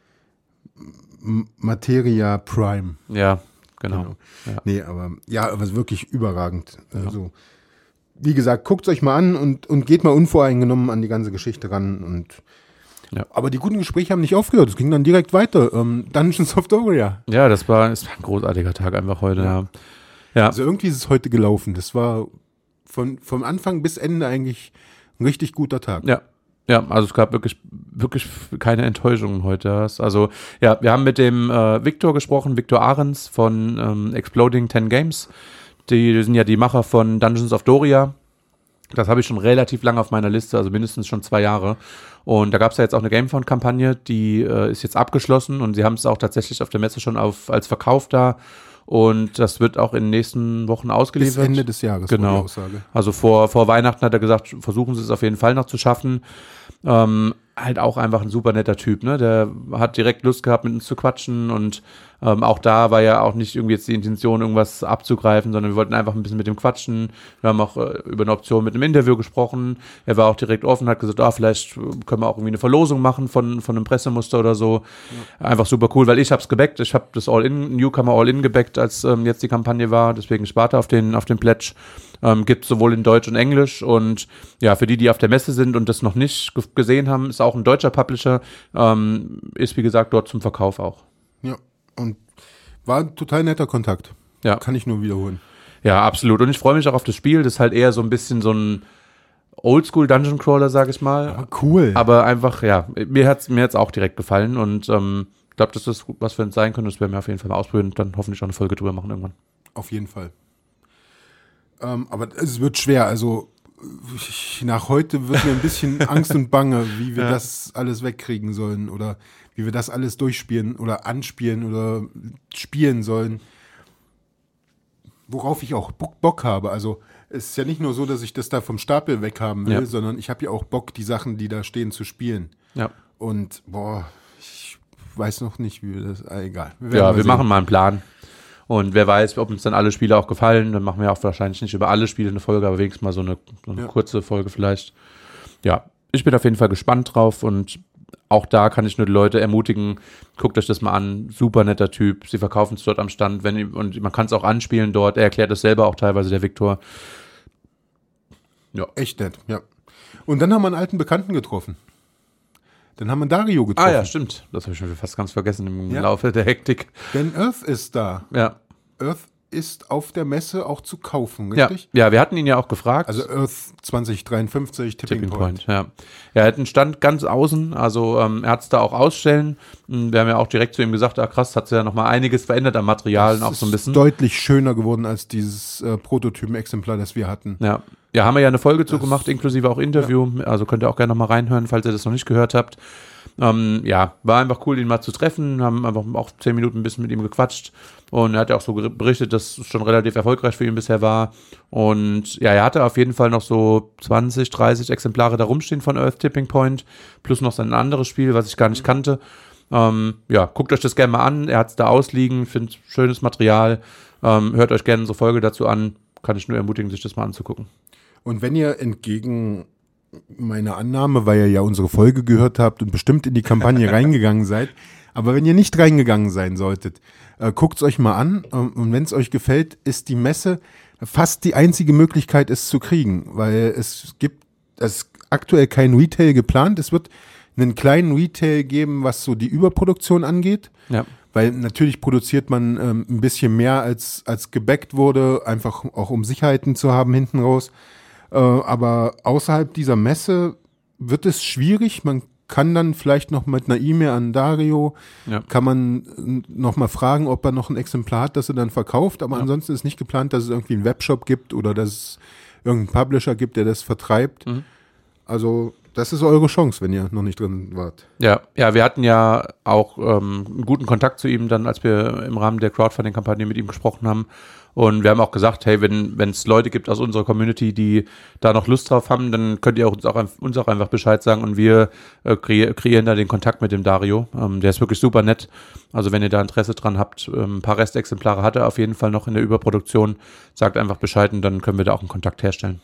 Materia Prime. Ja, genau. Ja. Nee, aber wirklich überragend. Ja. Also, wie gesagt, guckt es euch mal an und geht mal unvoreingenommen an die ganze Geschichte ran und aber die guten Gespräche haben nicht aufgehört. Es ging dann direkt weiter. Dungeons of Doria. Ja, es war ein großartiger Tag einfach heute. Ja. Also irgendwie ist es heute gelaufen. Das war vom Anfang bis Ende eigentlich ein richtig guter Tag. Ja, also es gab wirklich keine Enttäuschungen heute. Also ja, wir haben mit dem Victor gesprochen, Victor Ahrens von Exploding 10 Games. Die sind ja die Macher von Dungeons of Doria. Das habe ich schon relativ lange auf meiner Liste, also mindestens schon 2 Jahre. Und da gab es ja jetzt auch eine Gamefound-Kampagne, die ist jetzt abgeschlossen und sie haben es auch tatsächlich auf der Messe schon als Verkauf da. Und das wird auch in den nächsten Wochen ausgeliefert. Bis Ende des Jahres, genau. War die Aussage. Also vor Weihnachten hat er gesagt, versuchen Sie es auf jeden Fall noch zu schaffen. Halt auch einfach ein super netter Typ, ne? Der hat direkt Lust gehabt, mit uns zu quatschen und auch da war ja auch nicht irgendwie jetzt die Intention, irgendwas abzugreifen, sondern wir wollten einfach ein bisschen mit ihm quatschen. Wir haben auch über eine Option mit einem Interview gesprochen. Er war auch direkt offen, hat gesagt, vielleicht können wir auch irgendwie eine Verlosung machen von einem Pressemuster oder so. Ja. Einfach super cool, weil ich habe es gebackt. Ich habe das Newcomer All-In gebackt, als jetzt die Kampagne war. Deswegen ich warte auf den Pledge. Gibt es sowohl in Deutsch und Englisch und ja, für die auf der Messe sind und das noch nicht gesehen haben, ist auch ein deutscher Publisher, ist wie gesagt dort zum Verkauf auch. Ja, und war ein total netter Kontakt. Ja. Kann ich nur wiederholen. Ja, absolut. Und ich freue mich auch auf das Spiel. Das ist halt eher so ein bisschen so ein Oldschool Dungeon Crawler, sag ich mal. Aber cool. Aber einfach, ja, mir hat's auch direkt gefallen und ich glaube, das ist was für uns sein können. Das werden wir auf jeden Fall mal ausprobieren und dann hoffentlich auch eine Folge drüber machen irgendwann. Auf jeden Fall. Aber es wird schwer. Also nach heute wird mir ein bisschen Angst und Bange, wie wir das alles wegkriegen sollen oder wie wir das alles durchspielen oder anspielen oder spielen sollen. Worauf ich auch Bock habe. Also es ist ja nicht nur so, dass ich das da vom Stapel weghaben will, sondern ich habe ja auch Bock, die Sachen, die da stehen, zu spielen. Ja. Und ich weiß noch nicht, wie wir das. Egal. Wir machen mal einen Plan. Und wer weiß, ob uns dann alle Spiele auch gefallen. Dann machen wir auch wahrscheinlich nicht über alle Spiele eine Folge, aber wenigstens mal so eine kurze Folge vielleicht. Ja, ich bin auf jeden Fall gespannt drauf und auch da kann ich nur die Leute ermutigen, guckt euch das mal an, super netter Typ, sie verkaufen es dort am Stand und man kann es auch anspielen dort, er erklärt es selber auch teilweise, der Victor. Ja. Echt nett, ja. Und dann haben wir einen alten Bekannten getroffen. Dann haben wir Dario getroffen. Ah ja, stimmt. Das habe ich schon fast ganz vergessen im Laufe der Hektik. Denn Earth ist da. Ja. Earth ist auf der Messe auch zu kaufen, Ja, richtig? ja, wir hatten ihn ja auch gefragt. Also Earth 2053, Tipping Point. Ja. Er hat einen Stand ganz außen, also er hat es da auch ausstellen. Wir haben ja auch direkt zu ihm gesagt, krass, hat sich ja nochmal einiges verändert am Material und auch so ein bisschen. Deutlich schöner geworden als dieses Prototypen-Exemplar, das wir hatten. Ja. Ja, haben wir ja eine Folge zu gemacht, inklusive auch Interview. Ja. Also könnt ihr auch gerne nochmal reinhören, falls ihr das noch nicht gehört habt. Ja, war einfach cool, ihn mal zu treffen. Haben einfach auch 10 Minuten ein bisschen mit ihm gequatscht. Und er hat ja auch so berichtet, dass es schon relativ erfolgreich für ihn bisher war. Und ja, er hatte auf jeden Fall noch so 20, 30 Exemplare da rumstehen von Earth Tipping Point. Plus noch sein anderes Spiel, was ich gar nicht kannte. Ja, guckt euch das gerne mal an. Er hat es da ausliegen. Findet schönes Material. Hört euch gerne unsere Folge dazu an. Kann ich nur ermutigen, sich das mal anzugucken. Und wenn ihr entgegen meiner Annahme, weil ihr ja unsere Folge gehört habt und bestimmt in die Kampagne reingegangen seid, aber wenn ihr nicht reingegangen sein solltet, guckt es euch mal an und wenn es euch gefällt, ist die Messe fast die einzige Möglichkeit, es zu kriegen, weil es ist aktuell kein Retail geplant. Es wird einen kleinen Retail geben, was so die Überproduktion angeht. Ja. Weil natürlich produziert man ein bisschen mehr als gebackt wurde, einfach auch um Sicherheiten zu haben hinten raus. Aber außerhalb dieser Messe wird es schwierig. Man kann dann vielleicht noch mit einer E-Mail an Dario, kann man noch mal fragen, ob er noch ein Exemplar hat, das er dann verkauft. Aber ansonsten ist nicht geplant, dass es irgendwie einen Webshop gibt oder dass es irgendeinen Publisher gibt, der das vertreibt. Also das ist eure Chance, wenn ihr noch nicht drin wart. Ja, wir hatten ja auch einen guten Kontakt zu ihm dann, als wir im Rahmen der Crowdfunding-Kampagne mit ihm gesprochen haben. Und wir haben auch gesagt, hey, wenn es Leute gibt aus unserer Community, die da noch Lust drauf haben, dann könnt ihr uns auch einfach Bescheid sagen und wir kreieren da den Kontakt mit dem Dario. Der ist wirklich super nett. Also wenn ihr da Interesse dran habt, ein paar Restexemplare hat er auf jeden Fall noch in der Überproduktion. Sagt einfach Bescheid und dann können wir da auch einen Kontakt herstellen.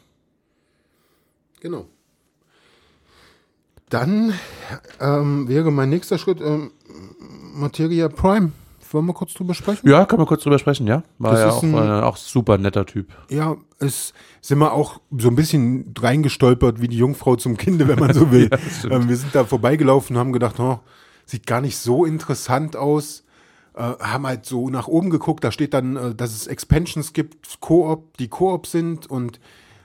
Genau. Dann wäre mein nächster Schritt Materia Prime. Wollen wir kurz drüber sprechen? Ja, können wir kurz drüber sprechen, ja. War das ja auch super netter Typ. Ja, sind wir auch so ein bisschen reingestolpert wie die Jungfrau zum Kinde, wenn man so will. Ja, wir sind da vorbeigelaufen und haben gedacht, sieht gar nicht so interessant aus. Haben halt so nach oben geguckt, da steht dann, dass es Expansions gibt, die Koop sind und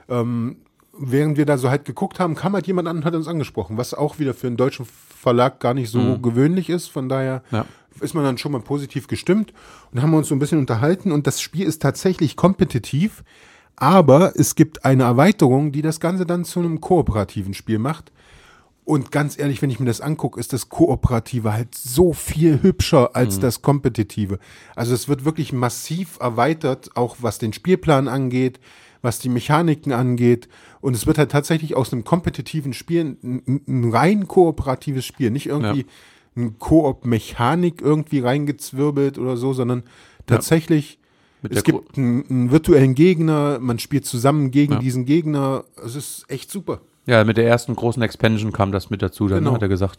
während wir da so halt geguckt haben, kam halt jemand an und hat uns angesprochen, was auch wieder für einen deutschen Verlag gar nicht so gewöhnlich ist. Von daher ist man dann schon mal positiv gestimmt und haben uns so ein bisschen unterhalten. Und das Spiel ist tatsächlich kompetitiv, aber es gibt eine Erweiterung, die das Ganze dann zu einem kooperativen Spiel macht. Und ganz ehrlich, wenn ich mir das angucke, ist das Kooperative halt so viel hübscher als das Kompetitive. Also es wird wirklich massiv erweitert, auch was den Spielplan angeht, was die Mechaniken angeht. Und es wird halt tatsächlich aus einem kompetitiven Spiel ein rein kooperatives Spiel. Nicht irgendwie eine Koop-Mechanik irgendwie reingezwirbelt oder so, sondern tatsächlich, es gibt einen virtuellen Gegner, man spielt zusammen gegen diesen Gegner. Es ist echt super. Ja, mit der ersten großen Expansion kam das mit dazu, dann hat er gesagt,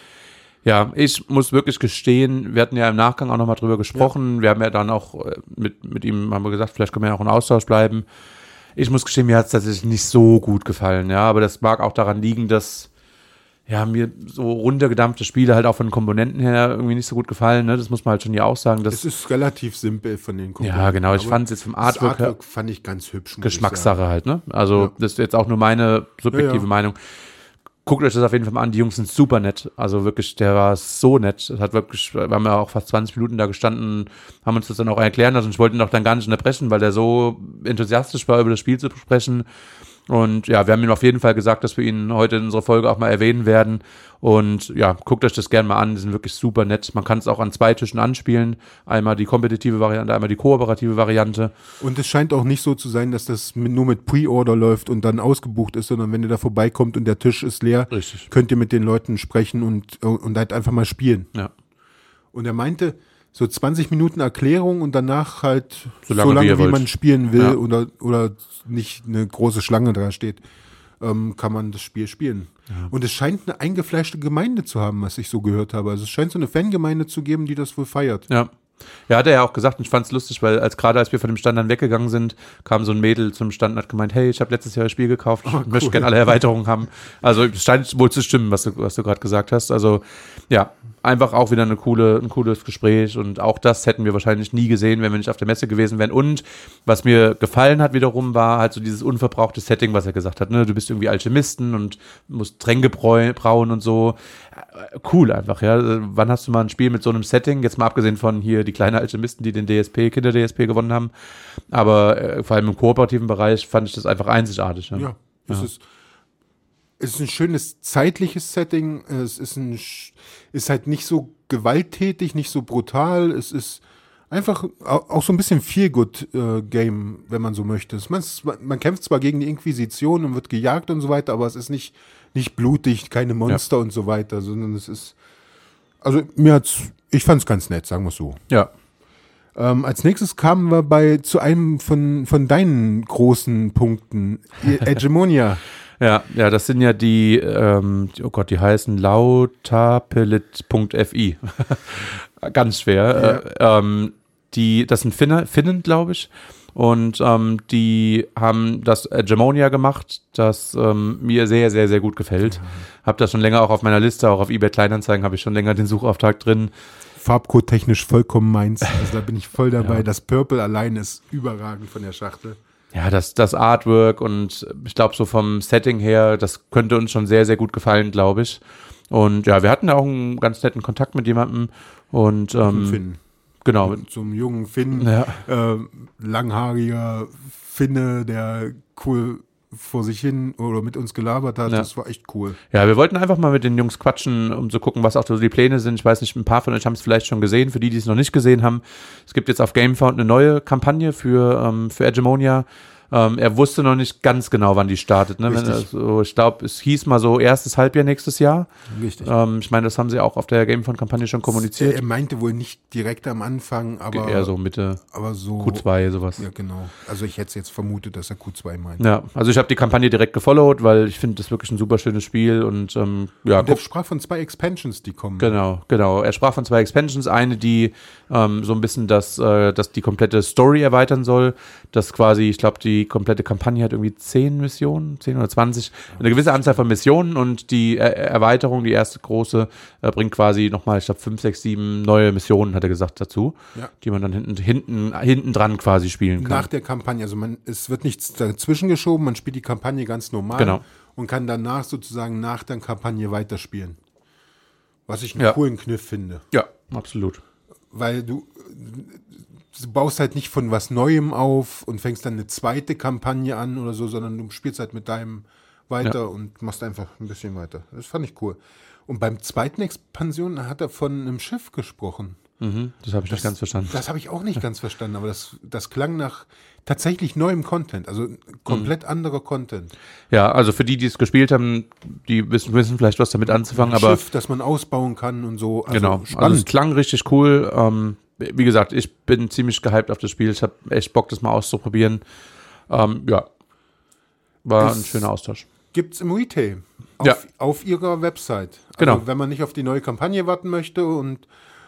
Ja, ich muss wirklich gestehen, wir hatten ja im Nachgang auch nochmal drüber gesprochen. Wir haben ja dann auch mit ihm, haben wir gesagt, vielleicht können wir ja auch in Austausch bleiben. Ich muss gestehen, mir hat es tatsächlich nicht so gut gefallen, aber das mag auch daran liegen, dass mir so runtergedampfte Spiele halt auch von den Komponenten her irgendwie nicht so gut gefallen, ne? Das muss man halt schon hier auch sagen. Es ist relativ simpel von den Komponenten. Ja, genau, ich fand es jetzt vom Artwork her fand ich ganz hübsch. Geschmackssache halt, ne? Also das ist jetzt auch nur meine subjektive Meinung. Guckt euch das auf jeden Fall mal an, die Jungs sind super nett, also wirklich, der war so nett, das hat wirklich, wir haben ja auch fast 20 Minuten da gestanden, haben uns das dann auch erklären lassen, ich wollte ihn auch dann gar nicht unterbrechen, weil der so enthusiastisch war, über das Spiel zu sprechen. Und wir haben ihm auf jeden Fall gesagt, dass wir ihn heute in unserer Folge auch mal erwähnen werden. Und guckt euch das gerne mal an, die sind wirklich super nett. Man kann es auch an 2 Tischen anspielen. Einmal die kompetitive Variante, einmal die kooperative Variante. Und es scheint auch nicht so zu sein, dass das nur mit Pre-Order läuft und dann ausgebucht ist, sondern wenn ihr da vorbeikommt und der Tisch ist leer, könnt ihr mit den Leuten sprechen und halt einfach mal spielen. Ja. Und er meinte, so 20 Minuten Erklärung und danach halt so lange wie man spielen will oder nicht eine große Schlange da steht, kann man das Spiel spielen. Ja. Und es scheint eine eingefleischte Gemeinde zu haben, was ich so gehört habe. Also es scheint so eine Fangemeinde zu geben, die das wohl feiert. Ja, Ja, hat er ja auch gesagt, und ich fand es lustig, weil als wir von dem Stand dann weggegangen sind, kam so ein Mädel zum Stand und hat gemeint, hey, ich habe letztes Jahr das Spiel gekauft, ich möchte gerne alle Erweiterungen haben. Also es scheint wohl zu stimmen, was du gerade gesagt hast. Also ja, einfach auch wieder ein cooles Gespräch und auch das hätten wir wahrscheinlich nie gesehen, wenn wir nicht auf der Messe gewesen wären. Und was mir gefallen hat wiederum, war halt so dieses unverbrauchte Setting, was er gesagt hat. Ne? Du bist irgendwie Alchemisten und musst Tränke brauen und so. Cool einfach, ja. Wann hast du mal ein Spiel mit so einem Setting? Jetzt mal abgesehen von hier die kleinen Alchemisten, die den Kinder-DSP gewonnen haben. Aber vor allem im kooperativen Bereich fand ich das einfach einzigartig. Ne? Ja, es ist ein schönes zeitliches Setting. Es ist halt nicht so gewalttätig, nicht so brutal. Es ist einfach auch so ein bisschen Feel-Good-Game, wenn man so möchte. Man kämpft zwar gegen die Inquisition und wird gejagt und so weiter, aber es ist nicht blutig, keine Monster und so weiter, sondern es ist, also ich fand es ganz nett, sagen wir es so. Ja. Als nächstes kamen wir zu einem von deinen großen Punkten, Hegemonia. Ja, das sind ja die, oh Gott, die heißen lautapellet.fi. Ganz schwer. Ja. Das sind Finnen, glaube ich. Und die haben das Hegemonia gemacht, das mir sehr, sehr, sehr gut gefällt. Ja. Habe das schon länger auch auf meiner Liste, auch auf eBay Kleinanzeigen habe ich schon länger den Suchauftrag drin. Farbcode technisch vollkommen meins. Also da bin ich voll dabei. Ja. Das Purple allein ist überragend von der Schachtel. Ja, das Artwork und ich glaube so vom Setting her, das könnte uns schon sehr, sehr gut gefallen, glaube ich. Und ja, wir hatten ja auch einen ganz netten Kontakt mit jemandem und Finn. Genau. So einem jungen Finn, langhaariger Finne, der cool vor sich hin oder mit uns gelabert hat. Ja. Das war echt cool. Ja, wir wollten einfach mal mit den Jungs quatschen, um zu gucken, was auch so die Pläne sind. Ich weiß nicht, ein paar von euch haben es vielleicht schon gesehen. Für die es noch nicht gesehen haben, es gibt jetzt auf GameFound eine neue Kampagne für Hegemonia. Er wusste noch nicht ganz genau, wann die startet. Ne? Ich glaube, es hieß mal so erstes Halbjahr nächstes Jahr. Richtig. Ich meine, das haben sie auch auf der GameFound-Kampagne schon kommuniziert. Er meinte wohl nicht direkt am Anfang, aber eher so Mitte Q2, sowas. Ja, genau. Also ich hätte es jetzt vermutet, dass er Q2 meint. Ja, also ich habe die Kampagne direkt gefollowt, weil ich finde, das ist wirklich ein super schönes Spiel. Und der sprach von 2 Expansions, die kommen. Genau. Er sprach von 2 Expansions. Eine, die so ein bisschen dass die komplette Story erweitern soll. Das quasi, ich glaube, die komplette Kampagne hat irgendwie 10 Missionen, 10 oder 20, eine gewisse Anzahl von Missionen und die Erweiterung, die erste große, bringt quasi nochmal, ich glaube, 5, 6, 7 neue Missionen, hat er gesagt, dazu, die man dann hinten dran quasi spielen kann. Nach der Kampagne, also es wird nichts dazwischen geschoben, man spielt die Kampagne ganz normal und kann danach sozusagen nach der Kampagne weiterspielen. Was ich einen coolen Kniff finde. Ja, absolut. Weil du baust halt nicht von was Neuem auf und fängst dann eine zweite Kampagne an oder so, sondern du spielst halt mit deinem weiter und machst einfach ein bisschen weiter. Das fand ich cool. Und beim zweiten Expansion hat er von einem Schiff gesprochen. Das habe ich nicht ganz verstanden. Das habe ich auch nicht ganz verstanden, aber das klang nach tatsächlich neuem Content, also komplett anderer Content. Ja, also für die es gespielt haben, die wissen vielleicht, was damit anzufangen. Ein aber Schiff, das man ausbauen kann und so. Also genau, spannend. also es klang richtig cool. Wie gesagt, ich bin ziemlich gehypt auf das Spiel. Ich habe echt Bock, das mal auszuprobieren. War ein schöner Austausch. Gibt's im Retail auf ihrer Website. Also genau. Wenn man nicht auf die neue Kampagne warten möchte und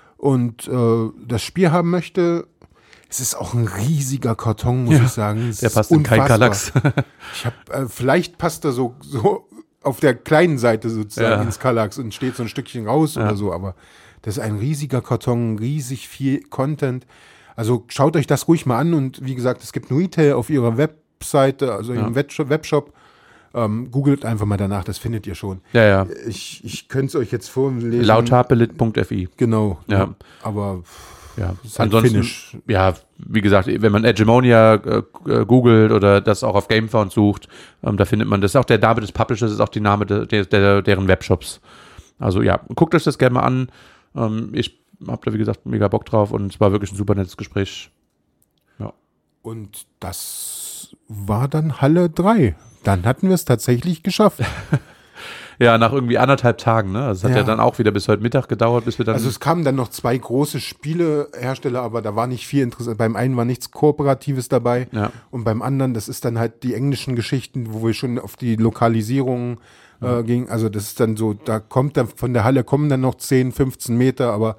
das Spiel haben möchte, es ist auch ein riesiger Karton, muss ich sagen. Der passt in kein Kallax. Vielleicht passt er so auf der kleinen Seite sozusagen ins Kallax und steht so ein Stückchen raus oder so, aber das ist ein riesiger Karton, riesig viel Content. Also schaut euch das ruhig mal an und wie gesagt, es gibt ein Retail auf ihrer Webseite, also im Webshop. Googelt einfach mal danach, das findet ihr schon. Ja. Ich könnte es euch jetzt vorlesen. Lautapellet.fi. Genau. Ja. Aber ist halt Finnisch. Ja, wie gesagt, wenn man Hegemonia googelt oder das auch auf GameFound sucht, da findet man das. Auch der Name des Publishers ist auch die Name deren Webshops. Also ja, guckt euch das gerne mal an. Ich habe da, wie gesagt, mega Bock drauf und es war wirklich ein super nettes Gespräch. Ja. Und das war dann Halle 3. Dann hatten wir es tatsächlich geschafft. Ja, nach irgendwie 1,5 Tagen, ne? Also es hat ja dann auch wieder bis heute Mittag gedauert, bis wir dann... Also es kamen dann noch 2 große Spielehersteller, aber da war nicht viel interessant. Beim einen war nichts Kooperatives dabei und beim anderen, das ist dann halt die englischen Geschichten, wo wir schon auf die Lokalisierung gingen. Also das ist dann so, von der Halle kommen dann noch 10, 15 Meter, aber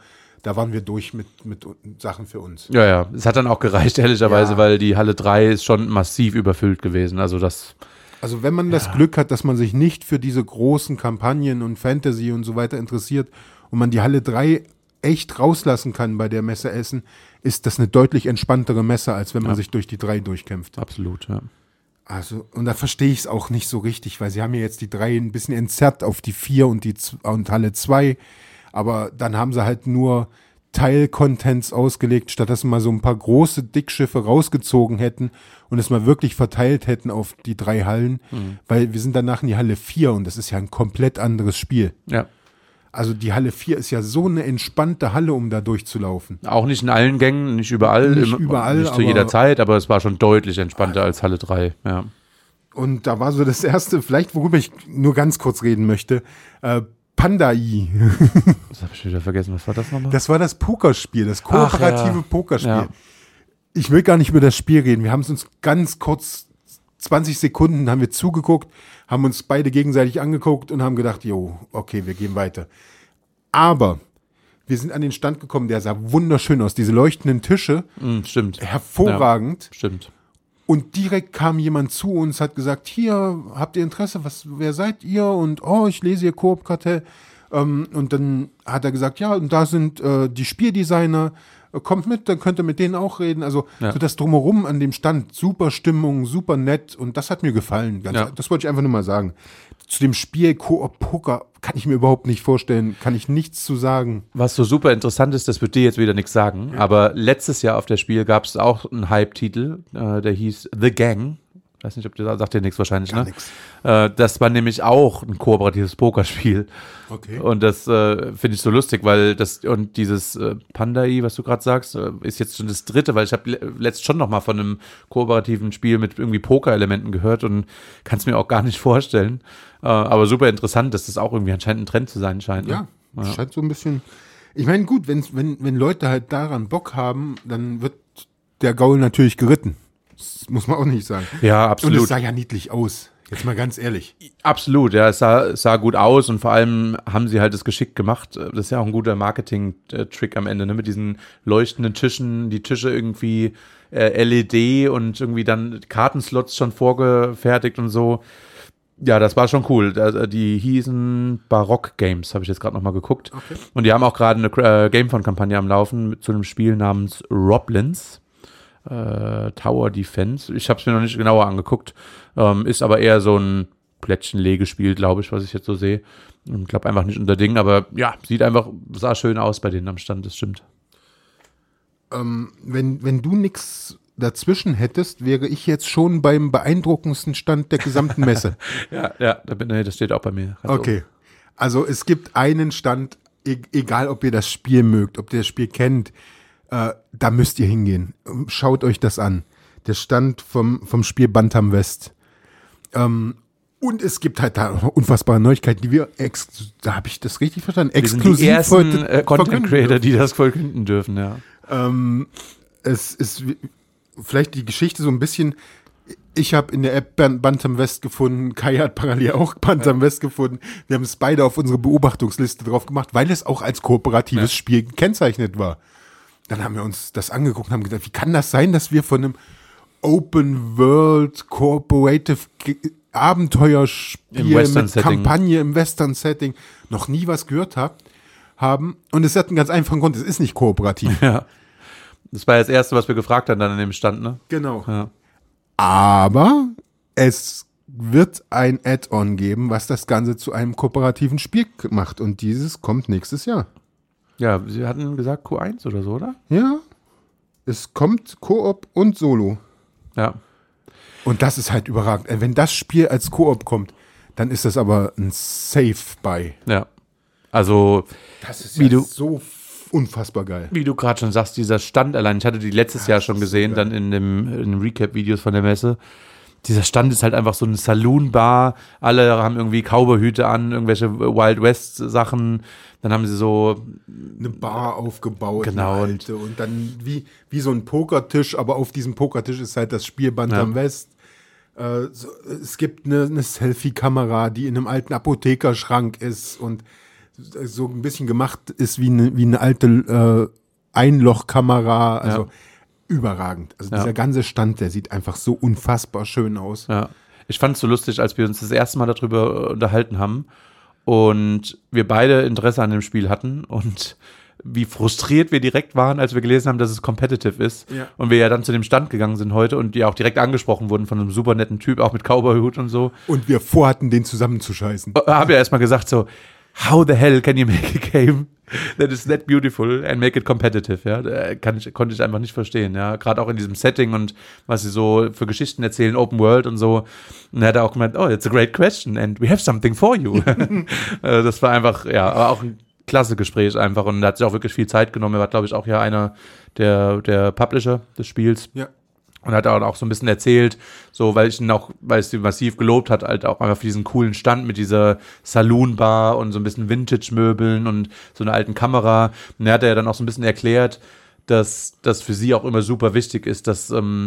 da waren wir durch mit Sachen für uns. Ja, ja. Es hat dann auch gereicht, ehrlicherweise, weil die Halle 3 ist schon massiv überfüllt gewesen. Also wenn man das Glück hat, dass man sich nicht für diese großen Kampagnen und Fantasy und so weiter interessiert und man die Halle 3 echt rauslassen kann bei der Messe Essen, ist das eine deutlich entspanntere Messe, als wenn man sich durch die 3 durchkämpft. Absolut, ja. Also, und da verstehe ich es auch nicht so richtig, weil sie haben ja jetzt die 3 ein bisschen entzerrt auf die 4 und Halle 2, aber dann haben sie halt nur Teilcontents ausgelegt, statt dass sie mal so ein paar große Dickschiffe rausgezogen hätten und es mal wirklich verteilt hätten auf die 3 Hallen, weil wir sind danach in die Halle 4 und das ist ja ein komplett anderes Spiel. Ja. Also die Halle 4 ist ja so eine entspannte Halle, um da durchzulaufen. Auch nicht in allen Gängen, nicht überall. Nicht zu jeder Zeit, aber es war schon deutlich entspannter als Halle 3, ja. Und da war so das erste, vielleicht worüber ich nur ganz kurz reden möchte, Pandai. Das habe ich wieder vergessen, was war das nochmal? Das war das Pokerspiel, das kooperative Pokerspiel. Ja. Ich will gar nicht über das Spiel reden. Wir haben es uns ganz kurz, 20 Sekunden haben wir zugeguckt, haben uns beide gegenseitig angeguckt und haben gedacht, jo, okay, wir gehen weiter. Aber wir sind an den Stand gekommen, der sah wunderschön aus. Diese leuchtenden Tische, Stimmt. hervorragend. Ja, stimmt. Und direkt kam jemand zu uns, hat gesagt, hier, habt ihr Interesse, wer seid ihr? Und ich lese hier Coop-Kartell. Und dann hat er gesagt, ja, und da sind die Spieldesigner, kommt mit, dann könnt ihr mit denen auch reden. Also so das Drumherum an dem Stand, super Stimmung, super nett und das hat mir gefallen. Das wollte ich einfach nur mal sagen. Zu dem Spiel Koop-Poker kann ich mir überhaupt nicht vorstellen, kann ich nichts zu sagen. Was so super interessant ist, das wird dir jetzt wieder nichts sagen, aber letztes Jahr auf der Spiel gab es auch einen Hype-Titel, der hieß The Gang. Ich weiß nicht, ob der sagt dir nichts wahrscheinlich, Gar ne? nix. Das war nämlich auch ein kooperatives Pokerspiel. Okay. Und das finde ich so lustig, weil dieses Pandai, was du gerade sagst, ist jetzt schon das 3., weil ich habe letzt schon noch mal von einem kooperativen Spiel mit irgendwie Poker-Elementen gehört und kann es mir auch gar nicht vorstellen. Aber super interessant, dass das auch irgendwie anscheinend ein Trend zu sein scheint. Ja, Ne? scheint so ein bisschen. Ich meine, gut, wenn Leute halt daran Bock haben, dann wird der Gaul natürlich geritten. Das muss man auch nicht sagen. Ja, absolut. Und es sah ja niedlich aus. Jetzt mal ganz ehrlich. Absolut, ja, es sah gut aus und vor allem haben sie halt das geschickt gemacht. Das ist ja auch ein guter Marketing-Trick am Ende, ne? Mit diesen leuchtenden Tischen, die Tische irgendwie LED und irgendwie dann Kartenslots schon vorgefertigt und so. Ja, das war schon cool. Die hießen Barock Games, habe ich jetzt gerade nochmal geguckt. Okay. Und die haben auch gerade eine Gamefon-Kampagne am Laufen zu einem Spiel namens Roblins. Tower Defense. Ich habe es mir noch nicht genauer angeguckt. Ist aber eher so ein Plättchen-Legespiel, glaube ich, was ich jetzt so sehe. Ich glaube einfach nicht unter Ding, aber ja, sah schön aus bei denen am Stand, das stimmt. Wenn du nichts dazwischen hättest, wäre ich jetzt schon beim beeindruckendsten Stand der gesamten Messe. Ja, das steht auch bei mir. Okay. Also es gibt einen Stand, egal ob ihr das Spiel mögt, ob ihr das Spiel kennt, da müsst ihr hingehen. Schaut euch das an. Der Stand vom Spiel Bantam West. Und es gibt halt da unfassbare Neuigkeiten, die wir, da habe ich das richtig verstanden, exklusiv die ersten Content Creator, die das verkünden dürfen, ja. Es ist vielleicht die Geschichte so ein bisschen, ich habe in der App Bantam West gefunden, Kai hat parallel auch Bantam West gefunden. Wir haben es beide auf unsere Beobachtungsliste drauf gemacht, weil es auch als kooperatives Spiel gekennzeichnet war. Dann haben wir uns das angeguckt und haben gedacht, wie kann das sein, dass wir von einem Open World Cooperative Abenteuerspiel mit Kampagne im Western-Setting noch nie was gehört haben. Und es hat einen ganz einfachen Grund, es ist nicht kooperativ. Ja. Das war das Erste, was wir gefragt haben dann an dem Stand, ne? Genau. Ja. Aber es wird ein Add-on geben, was das Ganze zu einem kooperativen Spiel macht. Und dieses kommt nächstes Jahr. Ja, Sie hatten gesagt Q1 oder so, oder? Ja. Es kommt Koop und Solo. Ja. Und das ist halt überragend. Wenn das Spiel als Koop kommt, dann ist das aber ein Safe-Buy. Ja. Also, Das ist so unfassbar geil. wie du gerade schon sagst, dieser Stand allein, ich hatte die letztes Jahr schon gesehen, dann in den Recap-Videos von der Messe. Dieser Stand ist halt einfach so eine Saloon-Bar. Alle haben irgendwie Cowboy-Hüte an, irgendwelche Wild West-Sachen. Dann haben sie so eine Bar aufgebaut, genau, eine alte. Und dann wie so ein Pokertisch, aber auf diesem Pokertisch ist halt das Spiel Bantam West. Es gibt eine Selfie-Kamera, die in einem alten Apothekerschrank ist und so ein bisschen gemacht ist wie eine alte Einlochkamera, also überragend. Also dieser ganze Stand, der sieht einfach so unfassbar schön aus. Ja. Ich fand es so lustig, als wir uns das erste Mal darüber unterhalten haben und wir beide Interesse an dem Spiel hatten und wie frustriert wir direkt waren, als wir gelesen haben, dass es competitive ist. Ja. Und wir ja dann zu dem Stand gegangen sind heute und die auch direkt angesprochen wurden von einem super netten Typ, auch mit Cowboy-Hut und so. Und wir vorhatten, den zusammenzuscheißen. Hab ja erstmal gesagt so, how the hell can you make a game that is that beautiful and make it competitive? Ja, konnte ich einfach nicht verstehen. Ja, gerade auch in diesem Setting und was sie so für Geschichten erzählen, Open World und so. Und er hat auch gemeint, oh, it's a great question and we have something for you. Das war einfach, aber auch ein klasse Gespräch einfach und er hat sich auch wirklich viel Zeit genommen. Er war, glaube ich, auch ja einer der Publisher des Spiels. Ja. Und hat auch so ein bisschen erzählt, so, weil es sie massiv gelobt hat, halt auch einfach für diesen coolen Stand mit dieser Saloon-Bar und so ein bisschen Vintage-Möbeln und so einer alten Kamera. Und er hat ja dann auch so ein bisschen erklärt, dass das für sie auch immer super wichtig ist, dass man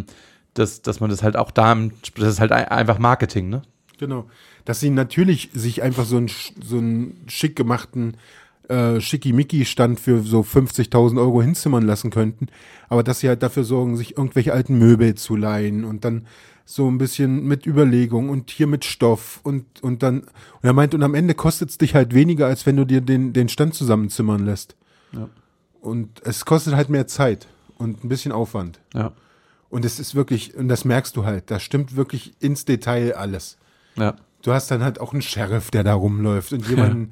das halt auch das ist halt einfach Marketing, ne? Genau. Dass sie natürlich sich einfach so einen schick gemachten Schickimicki-Stand für so 50.000 Euro hinzimmern lassen könnten, aber dass sie halt dafür sorgen, sich irgendwelche alten Möbel zu leihen und dann so ein bisschen mit Überlegung und hier mit Stoff und er meint, und am Ende kostet es dich halt weniger, als wenn du dir den Stand zusammenzimmern lässt. Ja. Und es kostet halt mehr Zeit und ein bisschen Aufwand. Ja. Und es ist wirklich, und das merkst du halt, da stimmt wirklich ins Detail alles. Ja. Du hast dann halt auch einen Sheriff, der da rumläuft und jemanden,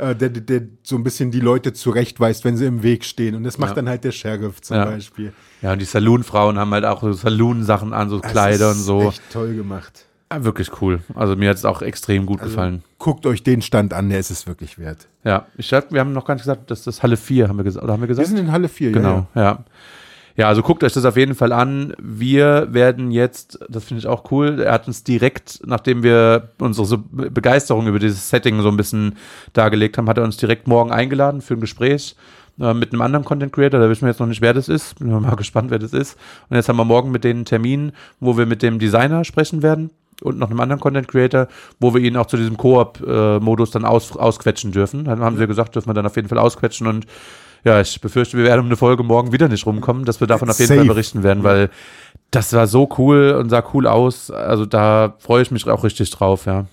der so ein bisschen die Leute zurechtweist, wenn sie im Weg stehen. Und das macht dann halt der Sheriff zum Beispiel. Ja, und die Saloon-Frauen haben halt auch so Saloon-Sachen an, so Kleider und so. Das ist echt toll gemacht. Ja, wirklich cool. Also mir hat es auch extrem gut gefallen. Guckt euch den Stand an, der ist es wirklich wert. Ja, wir haben noch gar nicht gesagt, dass das Halle 4, haben wir gesagt? Wir sind in Halle 4, genau, ja. Ja, also guckt euch das auf jeden Fall an. Wir werden jetzt, das finde ich auch cool, er hat uns direkt, nachdem wir unsere Begeisterung über dieses Setting so ein bisschen dargelegt haben, hat er uns direkt morgen eingeladen für ein Gespräch mit einem anderen Content Creator. Da wissen wir jetzt noch nicht, wer das ist. Bin mal gespannt, wer das ist. Und jetzt haben wir morgen mit denen einen Termin, wo wir mit dem Designer sprechen werden und noch einem anderen Content Creator, wo wir ihn auch zu diesem Koop-Modus dann ausquetschen dürfen. Dann haben sie gesagt, dürfen wir dann auf jeden Fall ausquetschen und ja, ich befürchte, wir werden um eine Folge morgen wieder nicht rumkommen, dass wir davon auf jeden Fall berichten werden, weil das war so cool und sah cool aus. Also da freue ich mich auch richtig drauf, ja.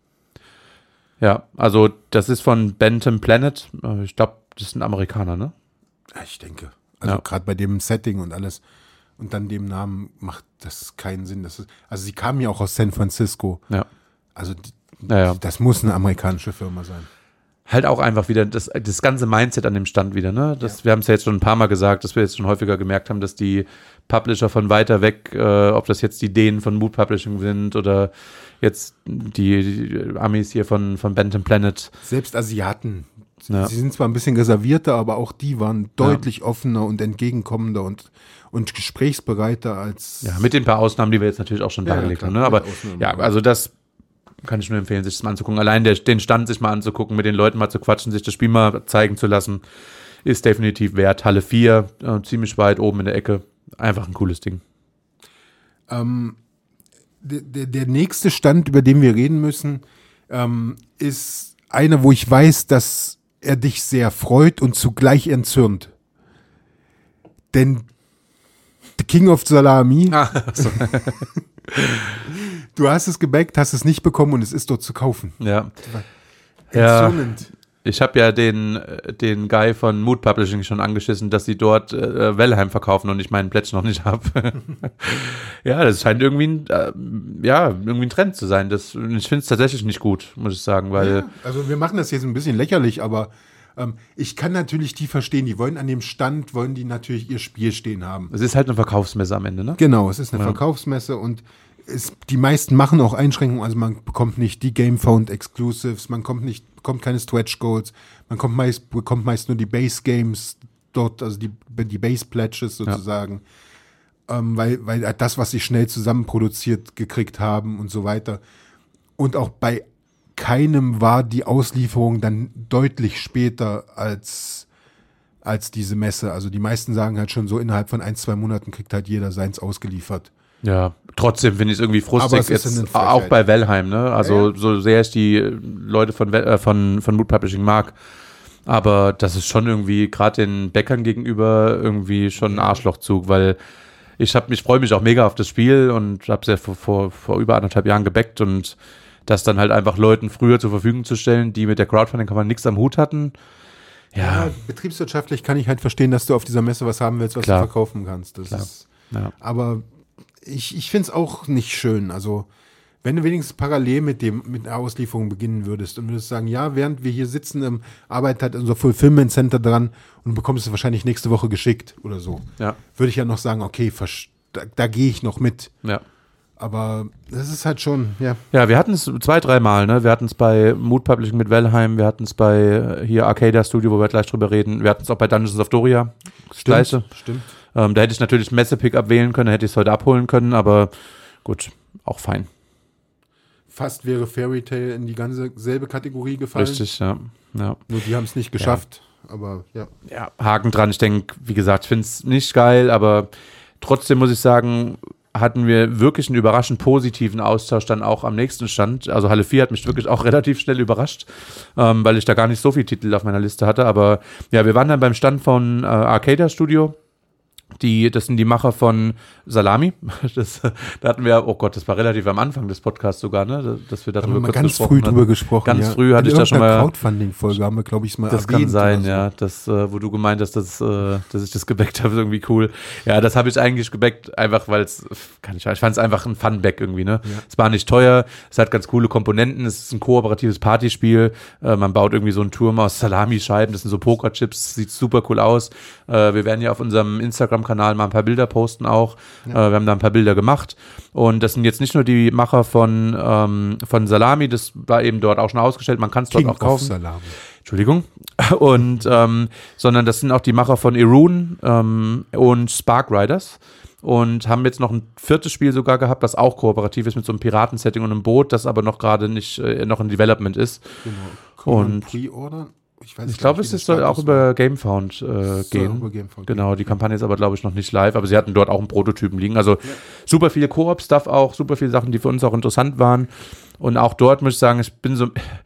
Ja, also das ist von Bantam Planet. Ich glaube, das sind Amerikaner, ne? Ja, ich denke. Also gerade bei dem Setting und alles und dann dem Namen macht das keinen Sinn. Also sie kamen ja auch aus San Francisco. Ja. Also das muss eine amerikanische Firma sein. Halt auch einfach wieder das ganze Mindset an dem Stand wieder, ne? Wir haben es ja jetzt schon ein paar Mal gesagt, dass wir jetzt schon häufiger gemerkt haben, dass die Publisher von weiter weg, ob das jetzt die Dänen von Mood Publishing sind oder jetzt die Amis hier von Bantam Planet. Selbst Asiaten. Ja. Sie sind zwar ein bisschen reservierter, aber auch die waren deutlich offener und entgegenkommender und gesprächsbereiter als... Ja, mit den paar Ausnahmen, die wir jetzt natürlich auch schon dargelegt haben, ne? Aber also das kann ich nur empfehlen, sich das mal anzugucken. Allein den Stand sich mal anzugucken, mit den Leuten mal zu quatschen, sich das Spiel mal zeigen zu lassen, ist definitiv wert. Halle 4, ziemlich weit oben in der Ecke. Einfach ein cooles Ding. Der nächste Stand, über den wir reden müssen, ist einer, wo ich weiß, dass er dich sehr freut und zugleich entzürnt. Denn The King of Salami... Du hast es gebackt, hast es nicht bekommen und es ist dort zu kaufen. Ja. Entzürnend. Ich habe ja den Guy von Mood Publishing schon angeschissen, dass sie dort Valheim verkaufen und ich meinen Plätze noch nicht habe. Ja, das scheint irgendwie ein Trend zu sein. Ich finde es tatsächlich nicht gut, muss ich sagen, weil... Ja, also wir machen das jetzt ein bisschen lächerlich, aber ich kann natürlich die verstehen, die wollen an dem Stand, wollen die natürlich ihr Spiel stehen haben. Es ist halt eine Verkaufsmesse am Ende, ne? Genau, es ist eine Verkaufsmesse und die meisten machen auch Einschränkungen, also man bekommt nicht die Gamefound Exclusives, man bekommt keine Stretch Goals, man bekommt meist nur die Base Games dort, also die Base Pledges sozusagen, weil das, was sie schnell zusammen produziert gekriegt haben und so weiter. Und auch bei keinem war die Auslieferung dann deutlich später als diese Messe. Also die meisten sagen halt schon so, innerhalb von 1-2 Monaten kriegt halt jeder seins ausgeliefert. Ja, trotzdem finde ich es irgendwie frustig, jetzt auch bei Valheim, ne? Also so sehr ich die Leute von Mood Publishing mag, Aber das ist schon irgendwie gerade den Bäckern gegenüber irgendwie schon ein Arschlochzug, weil ich freue mich auch mega auf das Spiel und habe es ja vor über 1,5 Jahren gebackt und das dann halt einfach Leuten früher zur Verfügung zu stellen, die mit der Crowdfunding-Kampagne nichts am Hut hatten. Ja, betriebswirtschaftlich kann ich halt verstehen, dass du auf dieser Messe was haben willst, was Klar. du verkaufen kannst. Das Klar. ist, Ja. aber ich finde es auch nicht schön. Also, wenn du wenigstens parallel mit der Auslieferung beginnen würdest und würdest sagen, ja, während wir hier sitzen, arbeitet halt unser Fulfillment Center dran und du bekommst es wahrscheinlich nächste Woche geschickt oder so. Ja. Würde ich ja noch sagen, okay, da gehe ich noch mit. Ja. Aber das ist halt schon, ja. Ja, wir hatten es 2-3 Mal, ne? Wir hatten es bei Mood Publishing mit Valheim, wir hatten es bei hier Arcadia Studio, wo wir gleich drüber reden, wir hatten es auch bei Dungeons of Doria. Das Gleiche. Stimmt. Da hätte ich natürlich Messe-Pickup wählen können, hätte ich es heute abholen können, aber gut, auch fein. Fast wäre Fairy Tail in die ganze selbe Kategorie gefallen. Richtig, ja. Nur die haben es nicht geschafft, aber ja. Ja, Haken dran. Ich denke, wie gesagt, ich finde es nicht geil, aber trotzdem muss ich sagen, hatten wir wirklich einen überraschend positiven Austausch dann auch am nächsten Stand. Also Halle 4 hat mich wirklich auch relativ schnell überrascht, weil ich da gar nicht so viele Titel auf meiner Liste hatte. Aber ja, wir waren dann beim Stand von Arcadia Studio. Das sind die Macher von Salami. Da hatten wir, oh Gott, das war relativ am Anfang des Podcasts sogar, ne? Dass wir darüber kurz ganz früh drüber gesprochen. Ganz früh hatte ich da schon mal. Crowdfunding-Folge haben wir, glaube ich, mal das erwähnt. kann sein, so. ja. Das, wo du gemeint hast, dass ich das gebackt habe, ist irgendwie cool. Ja, das habe ich eigentlich gebackt, einfach weil es, ich fand es einfach ein Fun-Back irgendwie, ne? Ja. Es war nicht teuer, es hat ganz coole Komponenten, es ist ein kooperatives Partyspiel, man baut irgendwie so einen Turm aus Salamischeiben, das sind so Pokerchips, sieht super cool aus. Wir werden ja auf unserem Instagram-Kanal mal ein paar Bilder posten auch. Ja. Wir haben da ein paar Bilder gemacht. Und das sind jetzt nicht nur die Macher von Salami, das war eben dort auch schon ausgestellt. Man kann es dort auch kaufen. Salami. Entschuldigung. Und sondern das sind auch die Macher von Irune und Spark Riders. Und haben jetzt noch ein 4. Spiel sogar gehabt, das auch kooperativ ist mit so einem Piratensetting und einem Boot, das aber noch gerade nicht noch in Development ist. Genau. Und Pre-Order? Ich glaube, es soll auch über GameFound gehen. Über GameFound genau, die Kampagne ist aber, glaube ich, noch nicht live, aber sie hatten dort auch einen Prototypen liegen. Also super viele Koop-Stuff auch, super viele Sachen, die für uns auch interessant waren. Und auch dort muss ich sagen, ich bin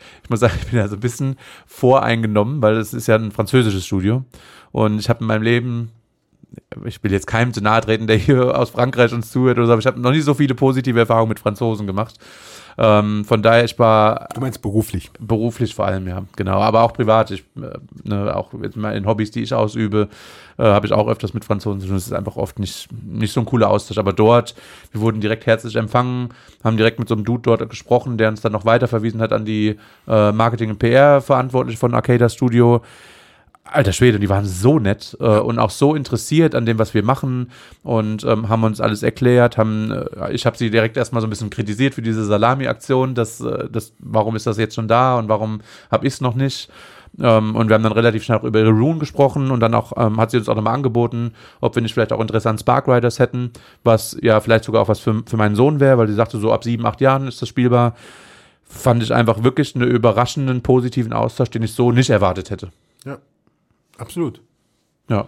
ja so ein bisschen voreingenommen, weil es ist ja ein französisches Studio. Und ich habe in meinem Leben, ich will jetzt keinem zu nahe treten, der hier aus Frankreich uns zuhört oder so, aber ich habe noch nie so viele positive Erfahrungen mit Franzosen gemacht. Von daher, ich war... Du meinst beruflich? Beruflich vor allem, ja, genau. Aber auch privat. Auch jetzt mal in Hobbys, die ich ausübe, habe ich auch öfters mit Franzosen zu tun. Das ist einfach oft nicht so ein cooler Austausch. Aber dort, wir wurden direkt herzlich empfangen, haben direkt mit so einem Dude dort gesprochen, der uns dann noch weiterverwiesen hat an die Marketing- und PR-Verantwortliche von Arcadia Studio. Alter Schwede, die waren so nett und auch so interessiert an dem, was wir machen und haben uns alles erklärt, ich habe sie direkt erstmal so ein bisschen kritisiert für diese Salami-Aktion, warum ist das jetzt schon da und warum habe ich es noch nicht und wir haben dann relativ schnell auch über Irune gesprochen und dann auch hat sie uns auch nochmal angeboten, ob wir nicht vielleicht auch Interesse an Spark Riders hätten, was ja vielleicht sogar auch was für meinen Sohn wäre, weil sie sagte, so ab 7, 8 Jahren ist das spielbar. Fand ich einfach wirklich einen überraschenden, positiven Austausch, den ich so nicht erwartet hätte. Ja. Absolut. Ja.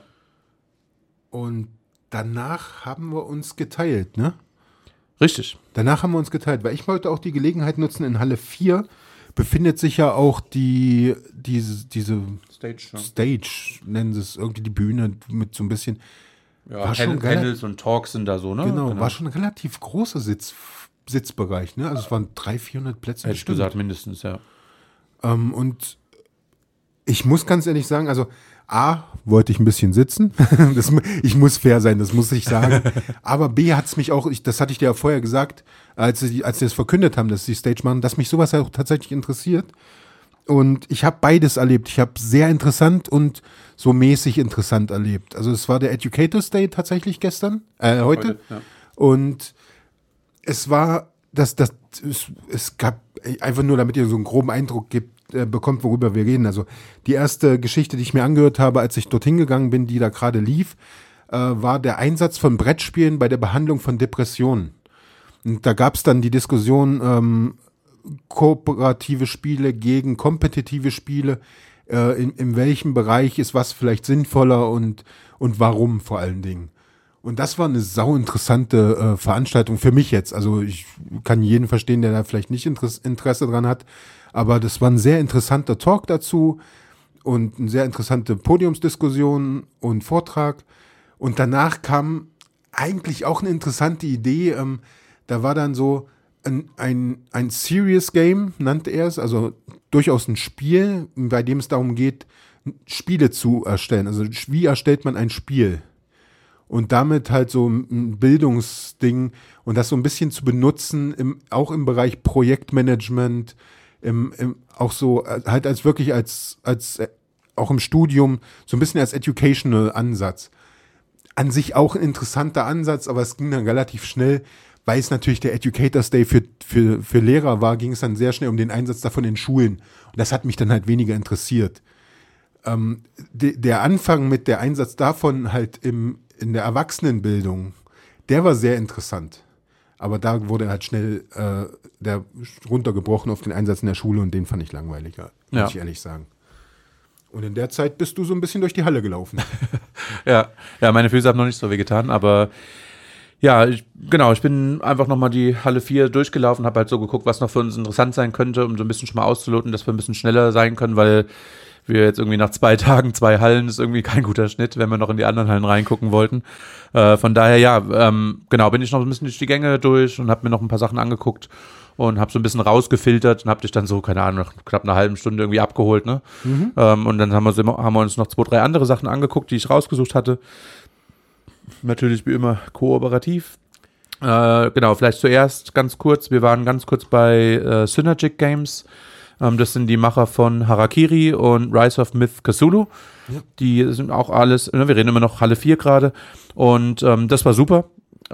Und danach haben wir uns geteilt, ne? Richtig. Danach haben wir uns geteilt, weil ich wollte auch die Gelegenheit nutzen, in Halle 4 befindet sich ja auch diese Stage, nennen sie es, irgendwie die Bühne mit so ein bisschen. Ja, Panels und Talks sind da so, ne? Genau, war schon ein relativ großer Sitzbereich, ne? Also es waren 300-400 Plätze. Hätte ich gesagt, mindestens, ja. Und ich muss ganz ehrlich sagen, also A, wollte ich ein bisschen sitzen. Ich muss fair sein, das muss ich sagen. Aber B, hat es mich auch, das hatte ich dir ja vorher gesagt, als sie das verkündet haben, dass sie Stage machen, dass mich sowas auch tatsächlich interessiert. Und ich habe beides erlebt. Ich habe sehr interessant und so mäßig interessant erlebt. Also es war der Educators Day tatsächlich heute. Ja. Und es war, es gab einfach nur, damit ihr so einen groben Eindruck bekommt, worüber wir reden. Also die erste Geschichte, die ich mir angehört habe, als ich dorthin gegangen bin, die da gerade lief, war der Einsatz von Brettspielen bei der Behandlung von Depressionen. Und da gab es dann die Diskussion, kooperative Spiele gegen kompetitive Spiele, in welchem Bereich ist was vielleicht sinnvoller und warum vor allen Dingen. Und das war eine sauinteressante Veranstaltung für mich jetzt. Also ich kann jeden verstehen, der da vielleicht nicht Interesse dran hat. Aber das war ein sehr interessanter Talk dazu. und eine sehr interessante Podiumsdiskussion und Vortrag. Und danach kam eigentlich auch eine interessante Idee. Da war dann so ein Serious Game, nannte er es, also durchaus ein Spiel, bei dem es darum geht, Spiele zu erstellen. Also wie erstellt man ein Spiel? Und damit halt so ein Bildungsding und das so ein bisschen zu benutzen, auch im Bereich Projektmanagement, auch so halt als wirklich als auch im Studium, so ein bisschen als Educational Ansatz. An sich auch ein interessanter Ansatz, aber es ging dann relativ schnell, weil es natürlich der Educators Day für Lehrer war, ging es dann sehr schnell um den Einsatz davon in Schulen. Und das hat mich dann halt weniger interessiert. Der Anfang mit der Einsatz davon halt in der Erwachsenenbildung, der war sehr interessant. Aber da wurde halt schnell der runtergebrochen auf den Einsatz in der Schule und den fand ich langweiliger, muss ich ehrlich sagen. Und in der Zeit bist du so ein bisschen durch die Halle gelaufen. Ja, meine Füße haben noch nicht so wehgetan, aber ja, ich bin einfach nochmal die Halle 4 durchgelaufen, habe halt so geguckt, was noch für uns interessant sein könnte, um so ein bisschen schon mal auszuloten, dass wir ein bisschen schneller sein können, weil wir jetzt irgendwie nach 2 Tagen 2 Hallen ist irgendwie kein guter Schnitt, wenn wir noch in die anderen Hallen reingucken wollten. Von daher, bin ich noch ein bisschen durch die Gänge durch und habe mir noch ein paar Sachen angeguckt und habe so ein bisschen rausgefiltert und habe dich dann so, keine Ahnung, nach knapp einer halben Stunde irgendwie abgeholt, ne? Und dann haben wir uns noch 2, 3 andere Sachen angeguckt, die ich rausgesucht hatte. Natürlich wie immer kooperativ. Vielleicht zuerst ganz kurz, wir waren ganz kurz bei Synergic Games. Das sind die Macher von Harakiri und Rise of Myth Cthulhu. Ja. Die sind auch alles, wir reden immer noch Halle 4 gerade. Und das war super.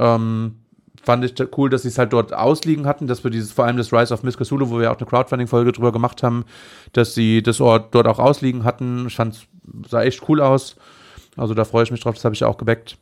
Fand ich cool, dass sie es halt dort ausliegen hatten, dass wir vor allem das Rise of Myth Cthulhu, wo wir auch eine Crowdfunding-Folge drüber gemacht haben, dass sie das Ort dort auch ausliegen hatten. Ich fand, sah echt cool aus. Also da freue ich mich drauf, das habe ich ja auch gebackt.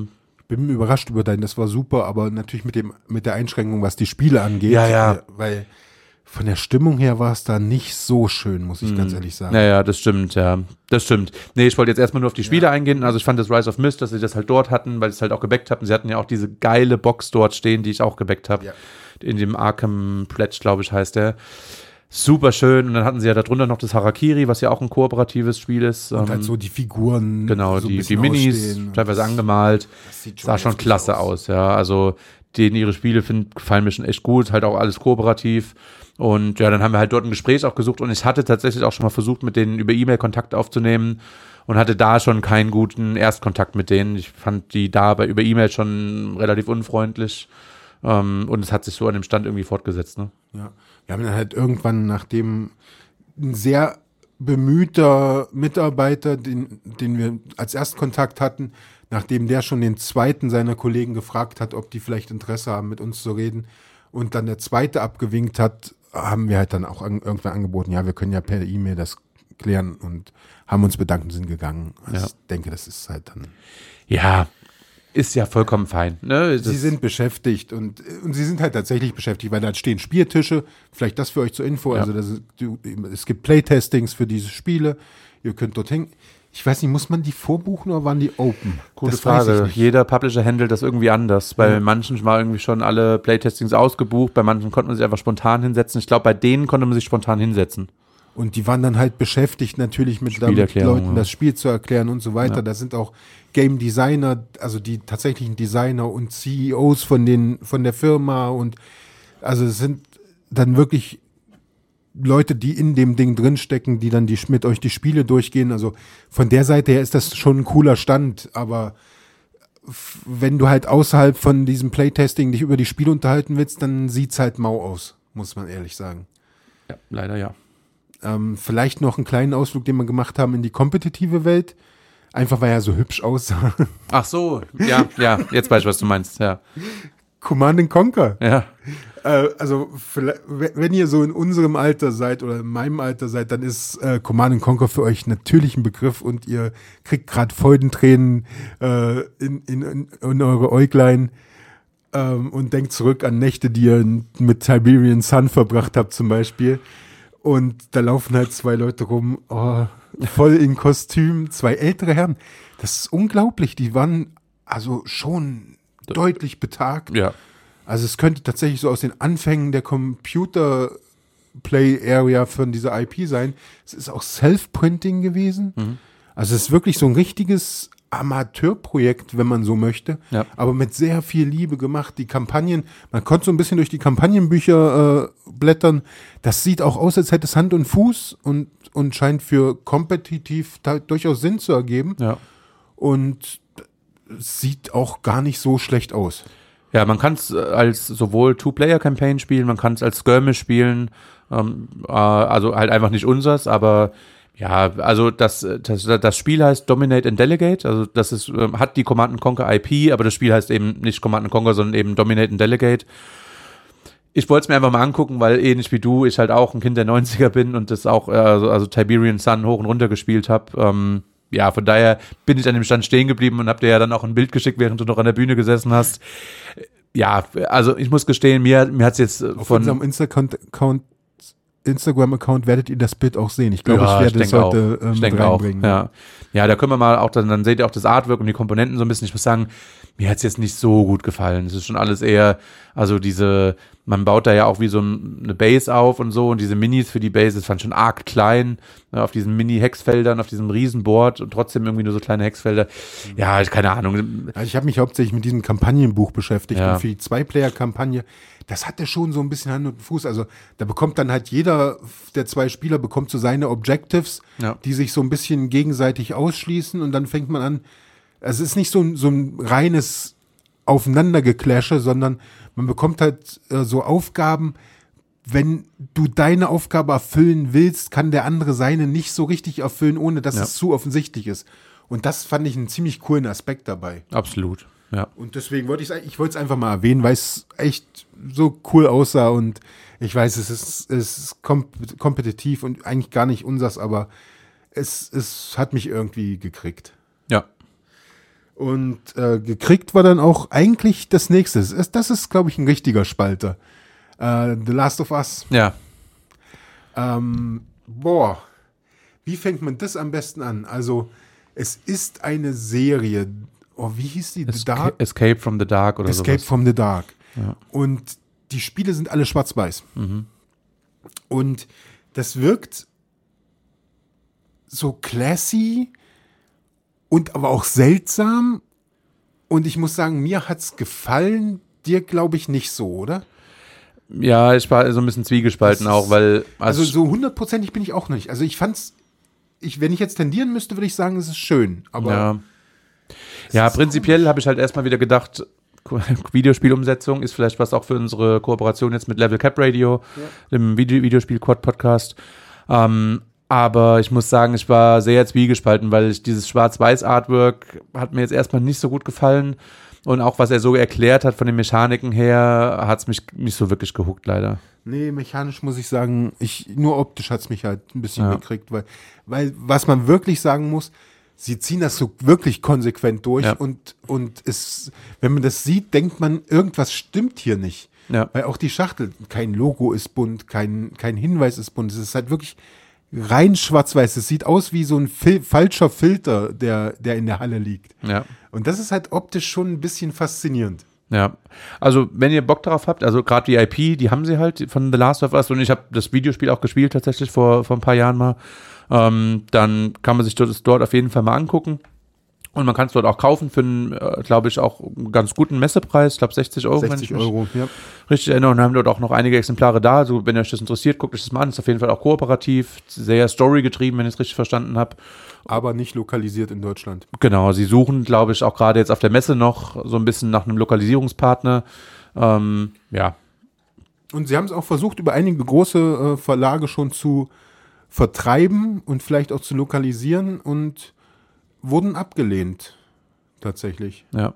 Bin überrascht über das war super, aber natürlich mit der Einschränkung, was die Spiele angeht. Ja. Weil von der Stimmung her war es da nicht so schön, muss ich ganz ehrlich sagen. Ja, das stimmt, ja. Das stimmt. Nee, ich wollte jetzt erstmal nur auf die Spiele eingehen. Also ich fand das Rise of Myth, dass sie das halt dort hatten, weil sie es halt auch gebackt hatten. Sie hatten ja auch diese geile Box dort stehen, die ich auch gebackt habe. Ja. In dem Arkham Pledge, glaube ich, heißt der. Super schön. Und dann hatten sie ja darunter noch das Harakiri, was ja auch ein kooperatives Spiel ist. Und halt so die Figuren. Genau, so die Minis, teilweise angemalt. Sah schon klasse aus, ja. Also ihre Spiele gefallen mir schon echt gut. Halt auch alles kooperativ. Und ja, dann haben wir halt dort ein Gespräch auch gesucht und ich hatte tatsächlich auch schon mal versucht, mit denen über E-Mail Kontakt aufzunehmen und hatte da schon keinen guten Erstkontakt mit denen. Ich fand die da über E-Mail schon relativ unfreundlich und es hat sich so an dem Stand irgendwie fortgesetzt. Ne? Ja, wir haben dann halt irgendwann, nachdem ein sehr bemühter Mitarbeiter, den wir als Erstkontakt hatten, nachdem der schon den zweiten seiner Kollegen gefragt hat, ob die vielleicht Interesse haben, mit uns zu reden und dann der zweite abgewinkt hat, haben wir halt dann auch irgendwann angeboten, ja, wir können ja per E-Mail das klären und haben uns bedankt und sind gegangen. Also ich denke, das ist halt dann... Ja, ist ja vollkommen fein. Ne? Sie sind beschäftigt und sie sind halt tatsächlich beschäftigt, weil da stehen Spieltische, vielleicht das für euch zur Info, also es gibt Playtestings für diese Spiele, ihr könnt dorthin... Ich weiß nicht, muss man die vorbuchen oder waren die open? Gute Frage. Jeder Publisher handelt das irgendwie anders. Bei manchen war irgendwie schon alle Playtestings ausgebucht, bei manchen konnte man sich einfach spontan hinsetzen. Ich glaube, bei denen konnte man sich spontan hinsetzen. Und die waren dann halt beschäftigt natürlich mit Leuten das Spiel zu erklären und so weiter. Ja. Da sind auch Game Designer, also die tatsächlichen Designer und CEOs von der Firma und also es sind dann wirklich Leute, die in dem Ding drinstecken, die dann mit euch die Spiele durchgehen. Also von der Seite her ist das schon ein cooler Stand, aber wenn du halt außerhalb von diesem Playtesting dich über die Spiele unterhalten willst, dann sieht's halt mau aus, muss man ehrlich sagen. Ja, leider ja. Vielleicht noch einen kleinen Ausflug, den wir gemacht haben in die kompetitive Welt. Einfach weil er so hübsch aussah. Ach so, ja, jetzt weiß ich, was du meinst, ja. Command & Conquer. Ja. Also, wenn ihr so in unserem Alter seid oder in meinem Alter seid, dann ist Command & Conquer für euch natürlich ein Begriff und ihr kriegt gerade Freudentränen in eure Äuglein und denkt zurück an Nächte, die ihr mit Tiberian Sun verbracht habt zum Beispiel. Und da laufen halt 2 Leute rum, voll in Kostüm, 2 ältere Herren. Das ist unglaublich, die waren also schon deutlich betagt. Ja. Also es könnte tatsächlich so aus den Anfängen der Computerspiele Play-Area von dieser IP sein. Es ist auch Self-Printing gewesen. Also es ist wirklich so ein richtiges Amateurprojekt, wenn man so möchte, aber mit sehr viel Liebe gemacht. Die Kampagnen, man konnte so ein bisschen durch die Kampagnenbücher blättern. Das sieht auch aus, als hätte es Hand und Fuß und scheint für kompetitiv durchaus Sinn zu ergeben. Ja. Und sieht auch gar nicht so schlecht aus. Ja, man kann es als sowohl Two-Player-Campaign spielen, man kann es als Skirmish spielen, also halt einfach nicht unsers, aber ja, also das Spiel heißt Dominate and Delegate, also das ist, hat die Command & Conquer IP, aber das Spiel heißt eben nicht Command & Conquer, sondern eben Dominate and Delegate. Ich wollte es mir einfach mal angucken, weil ähnlich wie du, ich halt auch ein Kind der 90er bin und das auch, also Tiberian Sun hoch und runter gespielt habe. Ja, von daher bin ich an dem Stand stehen geblieben und hab dir ja dann auch ein Bild geschickt, während du noch an der Bühne gesessen hast. Ja, also ich muss gestehen, mir hat's jetzt auf unserem Instagram-Account werdet ihr das Bild auch sehen. Ich glaube, ich werde es heute reinbringen. Auch, ja, da können wir mal auch, dann seht ihr auch das Artwork und die Komponenten so ein bisschen. Ich muss sagen, mir hat's jetzt nicht so gut gefallen. Es ist schon alles eher, also man baut da ja auch wie so eine Base auf und so und diese Minis für die Base, das fand schon arg klein, auf diesen Mini-Hexfeldern, auf diesem Riesenboard und trotzdem irgendwie nur so kleine Hexfelder. Ja, keine Ahnung. Ich habe mich hauptsächlich mit diesem Kampagnenbuch beschäftigt und für die Zwei-Player-Kampagne, das hatte schon so ein bisschen Hand und Fuß. Also da bekommt dann halt jeder der zwei Spieler bekommt so seine Objectives, die sich so ein bisschen gegenseitig ausschließen und dann fängt man an, also es ist nicht so ein reines Aufeinandergeclashe, sondern man bekommt halt so Aufgaben, wenn du deine Aufgabe erfüllen willst, kann der andere seine nicht so richtig erfüllen, ohne dass es zu offensichtlich ist. Und das fand ich einen ziemlich coolen Aspekt dabei. Absolut, ja. Und deswegen wollte ich wollte es einfach mal erwähnen, weil es echt so cool aussah und ich weiß, es ist kompetitiv und eigentlich gar nicht unsers, aber es hat mich irgendwie gekriegt. Ja. Und gekriegt war dann auch eigentlich das nächste. Das ist, glaube ich, ein richtiger Spalter. The Last of Us. Ja. Wie fängt man das am besten an? Also, es ist eine Serie. Oh, wie hieß die? Escape from the Dark oder so. Escape from the Dark. Ja. Und die Spiele sind alle schwarz-weiß. Und das wirkt so classy und aber auch seltsam. Und ich muss sagen, mir hat's gefallen. Dir, glaube ich, nicht so, oder? Ja, ich war so ein bisschen zwiegespalten auch, weil... Also so 100%ig bin ich auch nicht. Also ich fand's, wenn ich jetzt tendieren müsste, würde ich sagen, es ist schön. Aber ja, prinzipiell habe ich halt erstmal wieder gedacht, Videospielumsetzung ist vielleicht was auch für unsere Kooperation jetzt mit Level Cap Radio, dem Videospiel-Quad-Podcast. Aber ich muss sagen, ich war sehr zwiegespalten, weil dieses Schwarz-Weiß-Artwork hat mir jetzt erstmal nicht so gut gefallen. Und auch was er so erklärt hat von den Mechaniken her, hat es mich nicht so wirklich gehuckt, leider. Nee, mechanisch muss ich sagen, nur optisch hat es mich halt ein bisschen gekriegt, weil was man wirklich sagen muss, sie ziehen das so wirklich konsequent durch und wenn man das sieht, denkt man, irgendwas stimmt hier nicht. Ja. Weil auch die Schachtel, kein Logo ist bunt, kein Hinweis ist bunt, es ist halt wirklich rein schwarz-weiß. Es sieht aus wie so ein falscher Filter, der in der Halle liegt. Ja. Und das ist halt optisch schon ein bisschen faszinierend. Ja, also wenn ihr Bock darauf habt, also gerade die IP, die haben sie halt von The Last of Us und ich habe das Videospiel auch gespielt tatsächlich vor ein paar Jahren mal, dann kann man sich das dort auf jeden Fall mal angucken. Und man kann es dort auch kaufen für einen, glaube ich, auch einen ganz guten Messepreis. Ich glaube 60 Euro. 60 Euro, ja. Richtig erinnere. Und haben dort auch noch einige Exemplare da. Also wenn euch das interessiert, guckt euch das mal an. Ist auf jeden Fall auch kooperativ, sehr storygetrieben, wenn ich es richtig verstanden habe. Aber nicht lokalisiert in Deutschland. Genau, sie suchen, glaube ich, auch gerade jetzt auf der Messe noch so ein bisschen nach einem Lokalisierungspartner. Ja. Und sie haben es auch versucht, über einige große Verlage schon zu vertreiben und vielleicht auch zu lokalisieren und wurden abgelehnt, tatsächlich. Ja.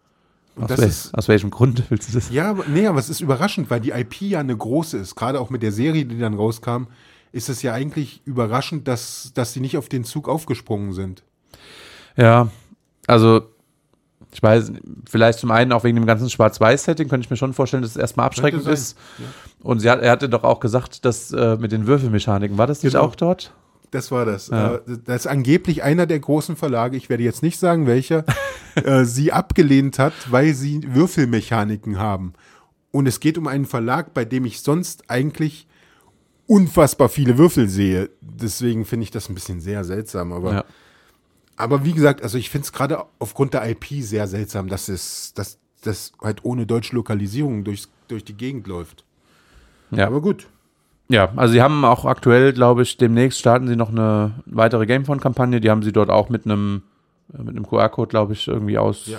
Aus welchem Grund willst du das? Ja, aber es ist überraschend, weil die IP ja eine große ist. Gerade auch mit der Serie, die dann rauskam, ist es ja eigentlich überraschend, dass sie nicht auf den Zug aufgesprungen sind. Ja, also ich weiß, vielleicht zum einen auch wegen dem ganzen Schwarz-Weiß-Setting könnte ich mir schon vorstellen, dass es erstmal abschreckend ist. Ja. Und er hatte doch auch gesagt, dass mit den Würfelmechaniken, war das nicht auch dort? Das war das. Ja. Das ist angeblich einer der großen Verlage, ich werde jetzt nicht sagen, welcher, sie abgelehnt hat, weil sie Würfelmechaniken haben. Und es geht um einen Verlag, bei dem ich sonst eigentlich unfassbar viele Würfel sehe. Deswegen finde ich das ein bisschen sehr seltsam. Aber wie gesagt, also ich finde es gerade aufgrund der IP sehr seltsam, dass das halt ohne deutsche Lokalisierung durch die Gegend läuft. Ja. Aber gut. Ja, also sie haben auch aktuell, glaube ich, demnächst starten sie noch eine weitere Gamefone-Kampagne. Die haben sie dort auch mit einem QR-Code, glaube ich, irgendwie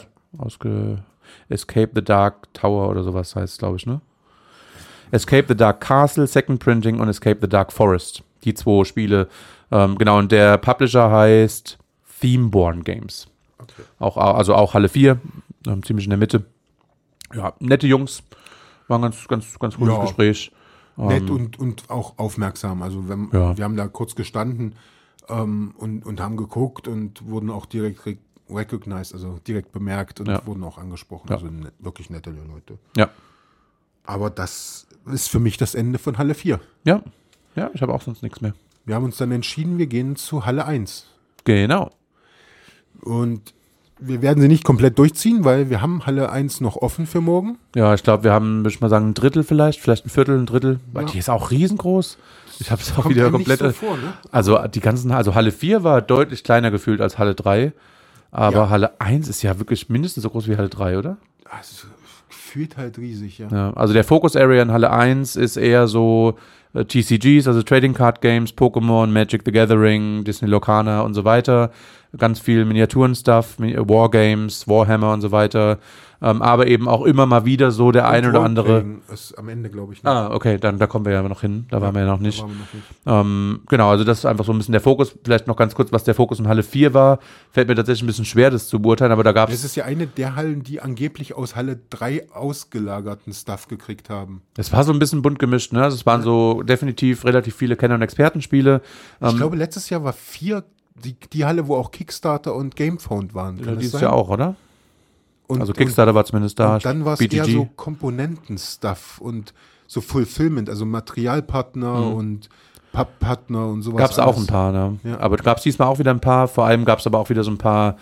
Escape the Dark Tower oder sowas heißt es, glaube ich, ne? Escape the Dark Castle, Second Printing und Escape the Dark Forest. Die 2 Spiele. Genau, und der Publisher heißt Themeborn Games. Okay. Auch Halle 4, ziemlich in der Mitte. Ja, nette Jungs. War ein ganz cooles Gespräch. Nett und auch aufmerksam. Also wir haben da kurz gestanden und haben geguckt und wurden auch direkt recognized, also direkt bemerkt und wurden auch angesprochen. Ja. Also wirklich nette Leute. Ja. Aber das ist für mich das Ende von Halle 4. Ja, ich habe auch sonst nichts mehr. Wir haben uns dann entschieden, wir gehen zu Halle 1. Genau. Und wir werden sie nicht komplett durchziehen, weil wir haben Halle 1 noch offen für morgen. Ja, ich glaube, wir haben, würde ich mal sagen, ein Drittel vielleicht ein Viertel, ein Drittel. Ja. Die ist auch riesengroß. Ich habe es auch wieder komplett. So vor, ne? Also Halle 4 war deutlich kleiner gefühlt als Halle 3. Aber Halle 1 ist ja wirklich mindestens so groß wie Halle 3, oder? Also gefühlt halt riesig, ja. Also der Focus Area in Halle 1 ist eher so TCGs, also Trading Card Games, Pokémon, Magic the Gathering, Disney Locana und so weiter. Ganz viel Miniaturen-Stuff, Wargames, Warhammer und so weiter. Aber eben auch immer mal wieder so der ein oder andere. Ist am Ende, glaube ich, nicht. Okay, da kommen wir ja noch hin. Da waren wir ja noch nicht. Genau, also das ist einfach so ein bisschen der Fokus. Vielleicht noch ganz kurz, was der Fokus in Halle 4 war. Fällt mir tatsächlich ein bisschen schwer, das zu beurteilen, aber da gab es. Das ist ja eine der Hallen, die angeblich aus Halle 3 ausgelagerten Stuff gekriegt haben. Es war so ein bisschen bunt gemischt, ne? Also es waren so definitiv relativ viele Kenner- und Expertenspiele. Ich glaube, letztes Jahr war 4 die Halle, wo auch Kickstarter und Gamefound waren. Ja, dieses Jahr auch, oder? Also Kickstarter war zumindest da. Und dann war es eher so Komponenten-Stuff und so Fulfillment, also Materialpartner und Papppartner und sowas. Gab es auch ein paar, ne? Ja. Aber gab es diesmal auch wieder ein paar. Vor allem gab es aber auch wieder so ein paar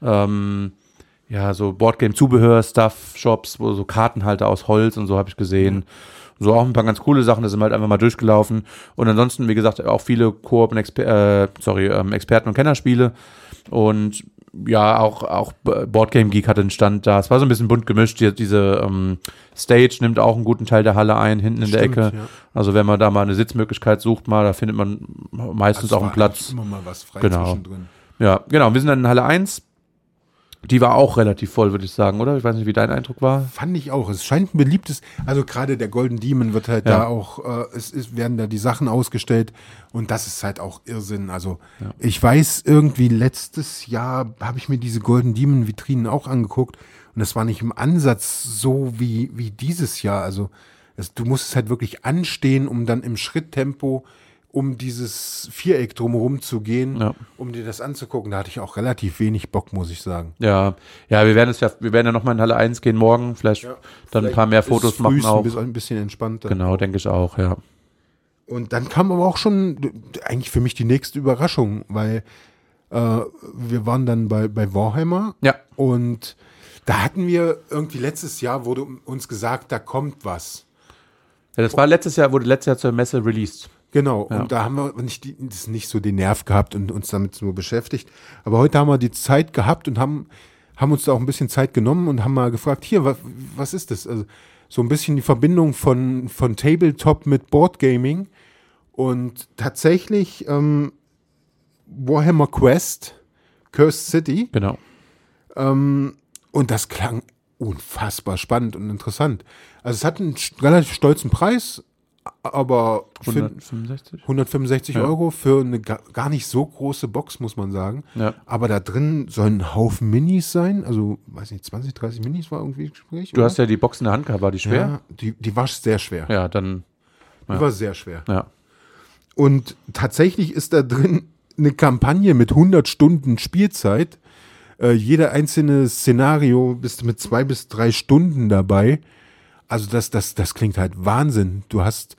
so Boardgame-Zubehör-Stuff-Shops, wo so Kartenhalter aus Holz und so habe ich gesehen. So auch ein paar ganz coole Sachen, da sind wir halt einfach mal durchgelaufen. Und ansonsten, wie gesagt, auch viele Koop- und Experten- und Kennerspiele. Und ja, auch Boardgame Geek hatte einen Stand da. Es war so ein bisschen bunt gemischt. Diese Stage nimmt auch einen guten Teil der Halle ein, hinten in der Ecke. Ja. Also wenn man da mal eine Sitzmöglichkeit sucht, da findet man meistens auch einen Platz. Immer mal was frei zwischendrin. Ja, genau. Wir sind dann in Halle 1. Die war auch relativ voll, würde ich sagen, oder? Ich weiß nicht, wie dein Eindruck war. Fand ich auch. Es scheint ein beliebtes, also gerade der Golden Demon wird halt da auch, werden da die Sachen ausgestellt und das ist halt auch Irrsinn. Also ich weiß irgendwie, letztes Jahr habe ich mir diese Golden Demon Vitrinen auch angeguckt und das war nicht im Ansatz so wie dieses Jahr. Also du musst halt wirklich anstehen, um dann im Schritttempo um dieses Viereck drumherum zu gehen, um dir das anzugucken. Da hatte ich auch relativ wenig Bock, muss ich sagen. Ja, wir werden ja nochmal in Halle 1 gehen morgen, vielleicht dann ein paar mehr Fotos machen auch. Ein bisschen entspannter. Genau, denke ich auch, ja. Und dann kam aber auch schon eigentlich für mich die nächste Überraschung, weil wir waren dann bei Warhammer und da hatten wir irgendwie letztes Jahr wurde uns gesagt, da kommt was. Ja, das war wurde letztes Jahr zur Messe released. Genau, und da haben wir nicht so den Nerv gehabt und uns damit nur beschäftigt. Aber heute haben wir die Zeit gehabt und haben uns da auch ein bisschen Zeit genommen und haben mal gefragt, hier, was ist das? Also so ein bisschen die Verbindung von Tabletop mit Boardgaming und tatsächlich Warhammer Quest, Cursed City. Genau. Und das klang unfassbar spannend und interessant. Also es hat einen relativ stolzen Preis, aber 165 Euro für eine gar nicht so große Box, muss man sagen. Ja. Aber da drin sollen ein Haufen Minis sein. Also, weiß nicht, 20, 30 Minis war irgendwie Gespräch. Du hast ja die Box in der Hand gehabt, war die schwer? Ja, die war sehr schwer. Ja, dann. Die war sehr schwer. Ja. Und tatsächlich ist da drin eine Kampagne mit 100 Stunden Spielzeit. Jeder einzelne Szenario bist du mit 2 bis 3 Stunden dabei. Also das klingt halt Wahnsinn. Du hast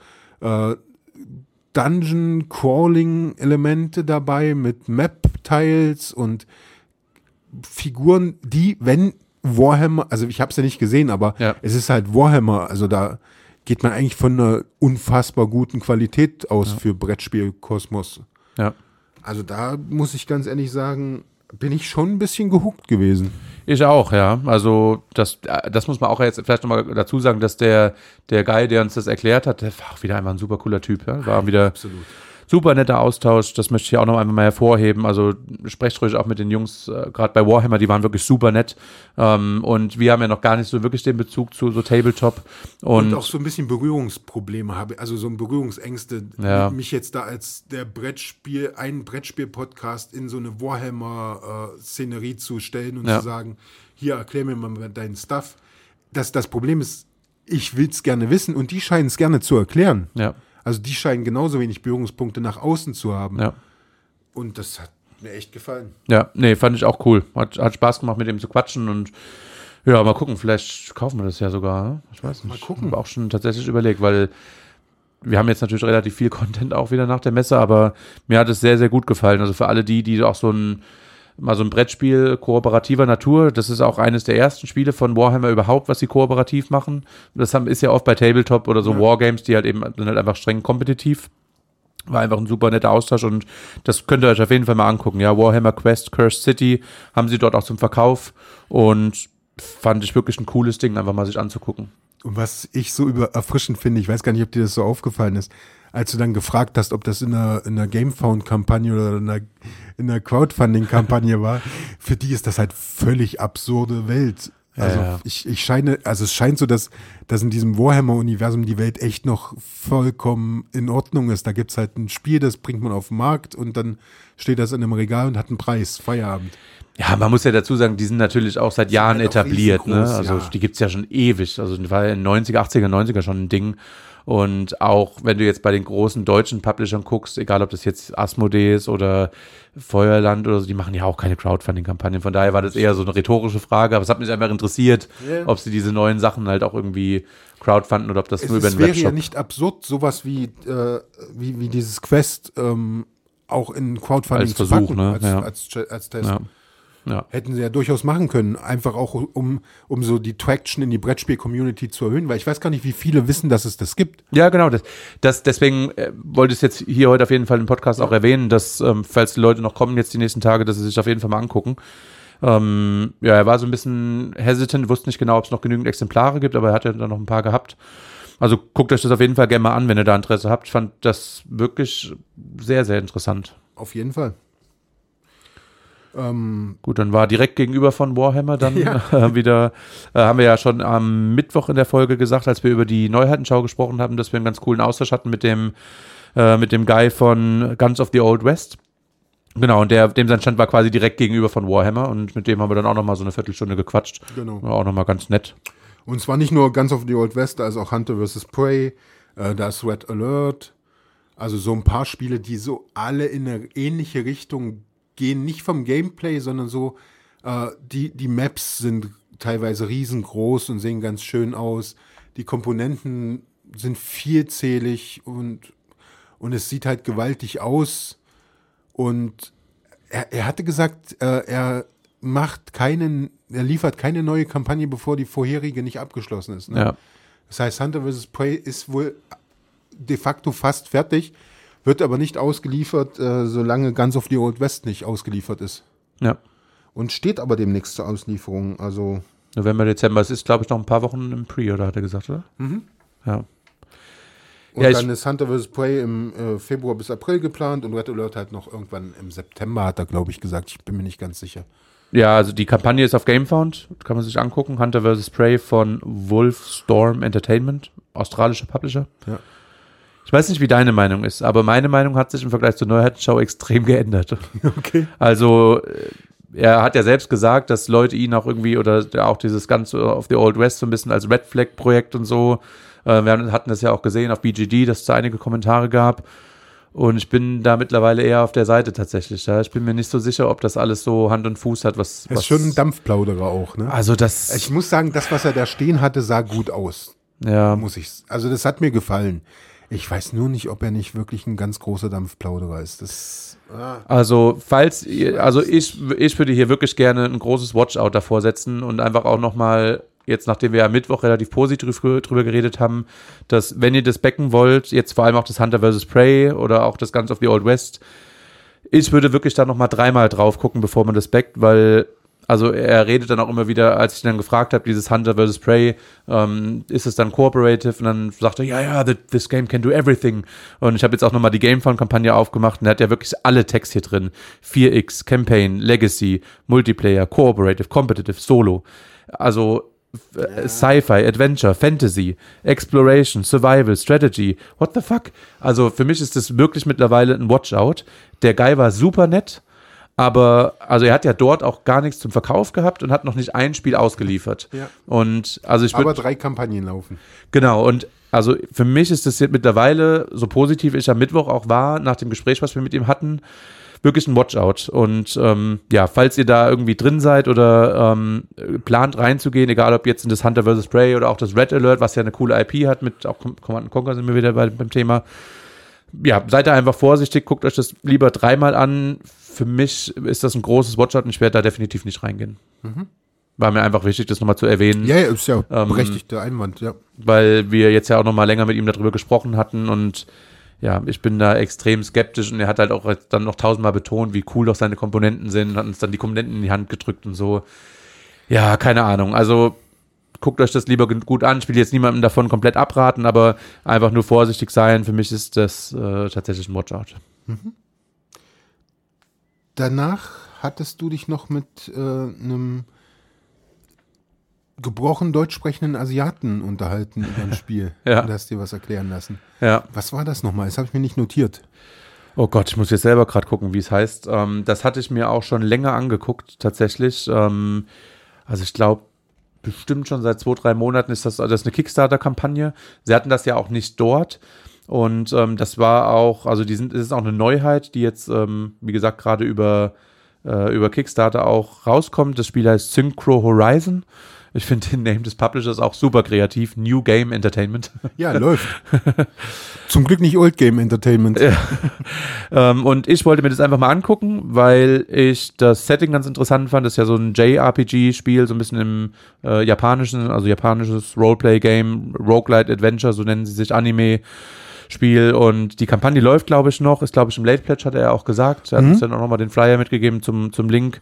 Dungeon-Crawling-Elemente dabei mit Map-Tiles und Figuren, die, wenn Warhammer, also ich habe es ja nicht gesehen, aber es ist halt Warhammer, also da geht man eigentlich von einer unfassbar guten Qualität aus für Brettspiel-Kosmos. Ja. Also da muss ich ganz ehrlich sagen, bin ich schon ein bisschen gehuckt gewesen. Ich auch, ja. Also das muss man auch jetzt vielleicht nochmal dazu sagen, dass der Guy, der uns das erklärt hat, der war auch wieder einfach ein super cooler Typ. Ja? War wieder Absolut. super netter Austausch, das möchte ich hier auch noch einmal mal hervorheben. Also sprecht ruhig auch mit den Jungs, gerade bei Warhammer, die waren wirklich super nett. Und wir haben ja noch gar nicht so wirklich den Bezug zu so Tabletop. Und auch so ein bisschen Berührungsprobleme habe, also so ein Berührungsängste, mich jetzt da als der Brettspiel-Podcast in so eine Warhammer-Szenerie zu stellen und zu sagen, hier, erklär mir mal deinen Stuff. Das Problem ist, ich will es gerne wissen und die scheinen es gerne zu erklären. Ja. Also die scheinen genauso wenig Berührungspunkte nach außen zu haben. Ja. Und das hat mir echt gefallen. Ja, nee, fand ich auch cool. Hat Spaß gemacht, mit ihm zu quatschen und ja, mal gucken, vielleicht kaufen wir das ja sogar. Ich weiß nicht. Mal gucken. Ich habe auch schon tatsächlich überlegt, weil wir haben jetzt natürlich relativ viel Content auch wieder nach der Messe, aber mir hat es sehr, sehr gut gefallen. Also für alle die auch so ein Brettspiel kooperativer Natur, das ist auch eines der ersten Spiele von Warhammer überhaupt, was sie kooperativ machen. Das ist ja oft bei Tabletop oder so Wargames, die halt eben sind halt einfach streng kompetitiv. War einfach ein super netter Austausch und das könnt ihr euch auf jeden Fall mal angucken. Ja, Warhammer Quest, Cursed City haben sie dort auch zum Verkauf und fand ich wirklich ein cooles Ding, einfach mal sich anzugucken. Und was ich so erfrischend finde, ich weiß gar nicht, ob dir das so aufgefallen ist, als du dann gefragt hast, ob das in einer GameFound-Kampagne oder in einer Crowdfunding-Kampagne war, für die ist das halt völlig absurde Welt. Also es scheint so, dass in diesem Warhammer-Universum die Welt echt noch vollkommen in Ordnung ist. Da gibt es halt ein Spiel, das bringt man auf den Markt und dann steht das in einem Regal und hat einen Preis, Feierabend. Ja, man muss ja dazu sagen, die sind natürlich auch seit Jahren halt etabliert. Ne? Also ja. die gibt's ja schon ewig. Also die war ja in den 90er, 80er, 90er schon ein Ding. Und auch wenn du jetzt bei den großen deutschen Publishern guckst, egal ob das jetzt Asmodee ist oder Feuerland oder so, die machen ja auch keine Crowdfunding-Kampagnen. Von daher war das eher so eine rhetorische Frage. Aber es hat mich einfach interessiert, ob sie diese neuen Sachen halt auch irgendwie crowdfunden oder ob das nur über den Webshop. Es wäre ja nicht absurd, sowas wie dieses Quest auch in Crowdfunding als Versuch, zu packen, ne? als Test. Ja. Ja. Hätten sie ja durchaus machen können, einfach auch um so die Traction in die Brettspiel-Community zu erhöhen, weil ich weiß gar nicht, wie viele wissen, dass es das gibt. Ja, genau. Deswegen wollte ich es jetzt hier heute auf jeden Fall im Podcast auch erwähnen, dass, falls die Leute noch kommen jetzt die nächsten Tage, dass sie sich auf jeden Fall mal angucken. Er war so ein bisschen hesitant, wusste nicht genau, ob es noch genügend Exemplare gibt, aber er hat ja dann noch ein paar gehabt. Also guckt euch das auf jeden Fall gerne mal an, wenn ihr da Interesse habt. Ich fand das wirklich sehr, sehr interessant. Auf jeden Fall. Gut, dann war direkt gegenüber von Warhammer dann wieder, haben wir ja schon am Mittwoch in der Folge gesagt, als wir über die Neuheitenschau gesprochen haben, dass wir einen ganz coolen Austausch hatten mit dem Guy von Guns of the Old West. Genau, und dem sein Stand war quasi direkt gegenüber von Warhammer und mit dem haben wir dann auch nochmal so eine Viertelstunde gequatscht. Genau. War auch nochmal ganz nett. Und zwar nicht nur Guns of the Old West, da ist auch Hunter vs. Prey, da ist Red Alert, also so ein paar Spiele, die so alle in eine ähnliche Richtung gehen, nicht vom Gameplay, sondern so, die Maps sind teilweise riesengroß und sehen ganz schön aus. Die Komponenten sind vielzählig und es sieht halt gewaltig aus. Und er hatte gesagt, er liefert keine neue Kampagne, bevor die vorherige nicht abgeschlossen ist. Ne? Ja. Das heißt, Hunter vs. Prey ist wohl de facto fast fertig, wird aber nicht ausgeliefert, solange Guns of the Old West nicht ausgeliefert ist. Ja. Und steht aber demnächst zur Auslieferung. Also November, Dezember. Es ist, glaube ich, noch ein paar Wochen im Pre, oder hat er gesagt, oder? Mhm. Ja. Und dann ist Hunter vs. Prey im Februar bis April geplant und Red Alert halt noch irgendwann im September, hat er, glaube ich, gesagt. Ich bin mir nicht ganz sicher. Ja, also die Kampagne ist auf GameFound, kann man sich angucken. Hunter vs. Prey von Wolfstorm Entertainment, australischer Publisher. Ja. Ich weiß nicht, wie deine Meinung ist, aber meine Meinung hat sich im Vergleich zur Neuheitenschau extrem geändert. Okay. Also er hat ja selbst gesagt, dass Leute ihn auch irgendwie oder auch dieses Ganze auf the Old West so ein bisschen als Red Flag Projekt und so, wir hatten das ja auch gesehen auf BGD, dass es da einige Kommentare gab und ich bin da mittlerweile eher auf der Seite tatsächlich. Ja. Ich bin mir nicht so sicher, ob das alles so Hand und Fuß hat. Das ist schon ein Dampfplauderer auch, ne? Also das... Ich muss sagen, das, was er da stehen hatte, sah gut aus. Ja. Also das hat mir gefallen. Ich weiß nur nicht, ob er nicht wirklich ein ganz großer Dampfplauderer ist. Also ich würde hier wirklich gerne ein großes Watchout davor setzen und einfach auch nochmal jetzt nachdem wir am Mittwoch relativ positiv drüber geredet haben, dass wenn ihr das backen wollt, jetzt vor allem auch das Hunter vs. Prey oder auch das Guns of the Old West, ich würde wirklich da nochmal 3-mal drauf gucken, bevor man das backt, weil, also er redet dann auch immer wieder, als ich ihn dann gefragt habe, dieses Hunter vs. Prey, ist es dann cooperative? Und dann sagt er, ja, this game can do everything. Und ich habe jetzt auch nochmal die Gamefound-Kampagne aufgemacht und er hat ja wirklich alle Tags hier drin. 4X, Campaign, Legacy, Multiplayer, Cooperative, Competitive, Solo. Also Sci-Fi, Adventure, Fantasy, Exploration, Survival, Strategy, what the fuck? Also für mich ist das wirklich mittlerweile ein Watchout. Der Guy war super nett, aber also er hat ja dort auch gar nichts zum Verkauf gehabt und hat noch nicht ein Spiel ausgeliefert. Ja. Und also aber 3 Kampagnen laufen. Genau, und also für mich ist das jetzt mittlerweile, so positiv ich am Mittwoch auch war, nach dem Gespräch, was wir mit ihm hatten, wirklich ein Watchout. Und falls ihr da irgendwie drin seid oder plant reinzugehen, egal ob jetzt in das Hunter vs. Prey oder auch das Red Alert, was ja eine coole IP hat, mit auch Command & Conquer sind wir wieder beim Thema. Ja, seid da einfach vorsichtig, guckt euch das lieber 3-mal an. Für mich ist das ein großes Watchout und ich werde da definitiv nicht reingehen. War mir einfach wichtig, das nochmal zu erwähnen. Ja, ist ja berechtigter Einwand, ja. Weil wir jetzt ja auch nochmal länger mit ihm darüber gesprochen hatten und ja, ich bin da extrem skeptisch und er hat halt auch dann noch 1000-mal betont, wie cool doch seine Komponenten sind, hat uns dann die Komponenten in die Hand gedrückt und so. Ja, keine Ahnung. Also guckt euch das lieber gut an. Ich will jetzt niemandem davon komplett abraten, aber einfach nur vorsichtig sein. Für mich ist das tatsächlich ein Watchout. Danach hattest du dich noch mit einem gebrochen deutsch sprechenden Asiaten unterhalten über ein Spiel. Ja. Und hast dir was erklären lassen. Ja. Was war das nochmal? Das habe ich mir nicht notiert. Oh Gott, ich muss jetzt selber gerade gucken, wie es heißt. Das hatte ich mir auch schon länger angeguckt, tatsächlich. Also ich glaube, bestimmt schon seit 2-3 Monaten ist das eine Kickstarter-Kampagne. Sie hatten das ja auch nicht dort. Und das war auch, also das ist auch eine Neuheit, die jetzt, wie gesagt, gerade über Kickstarter auch rauskommt. Das Spiel heißt Synchro Horizon. Ich finde den Name des Publishers auch super kreativ. New Game Entertainment. Ja, läuft. Zum Glück nicht Old Game Entertainment. Ja. Und ich wollte mir das einfach mal angucken, weil ich das Setting ganz interessant fand. Das ist ja so ein JRPG-Spiel, so ein bisschen im japanisches Roleplay-Game, Roguelite Adventure, so nennen sie sich, Anime-Spiel. Und die Kampagne läuft, glaube ich, noch. Ist, glaube ich, im Late Pledge, hat er ja auch gesagt. Er hat uns dann auch nochmal den Flyer mitgegeben zum Link.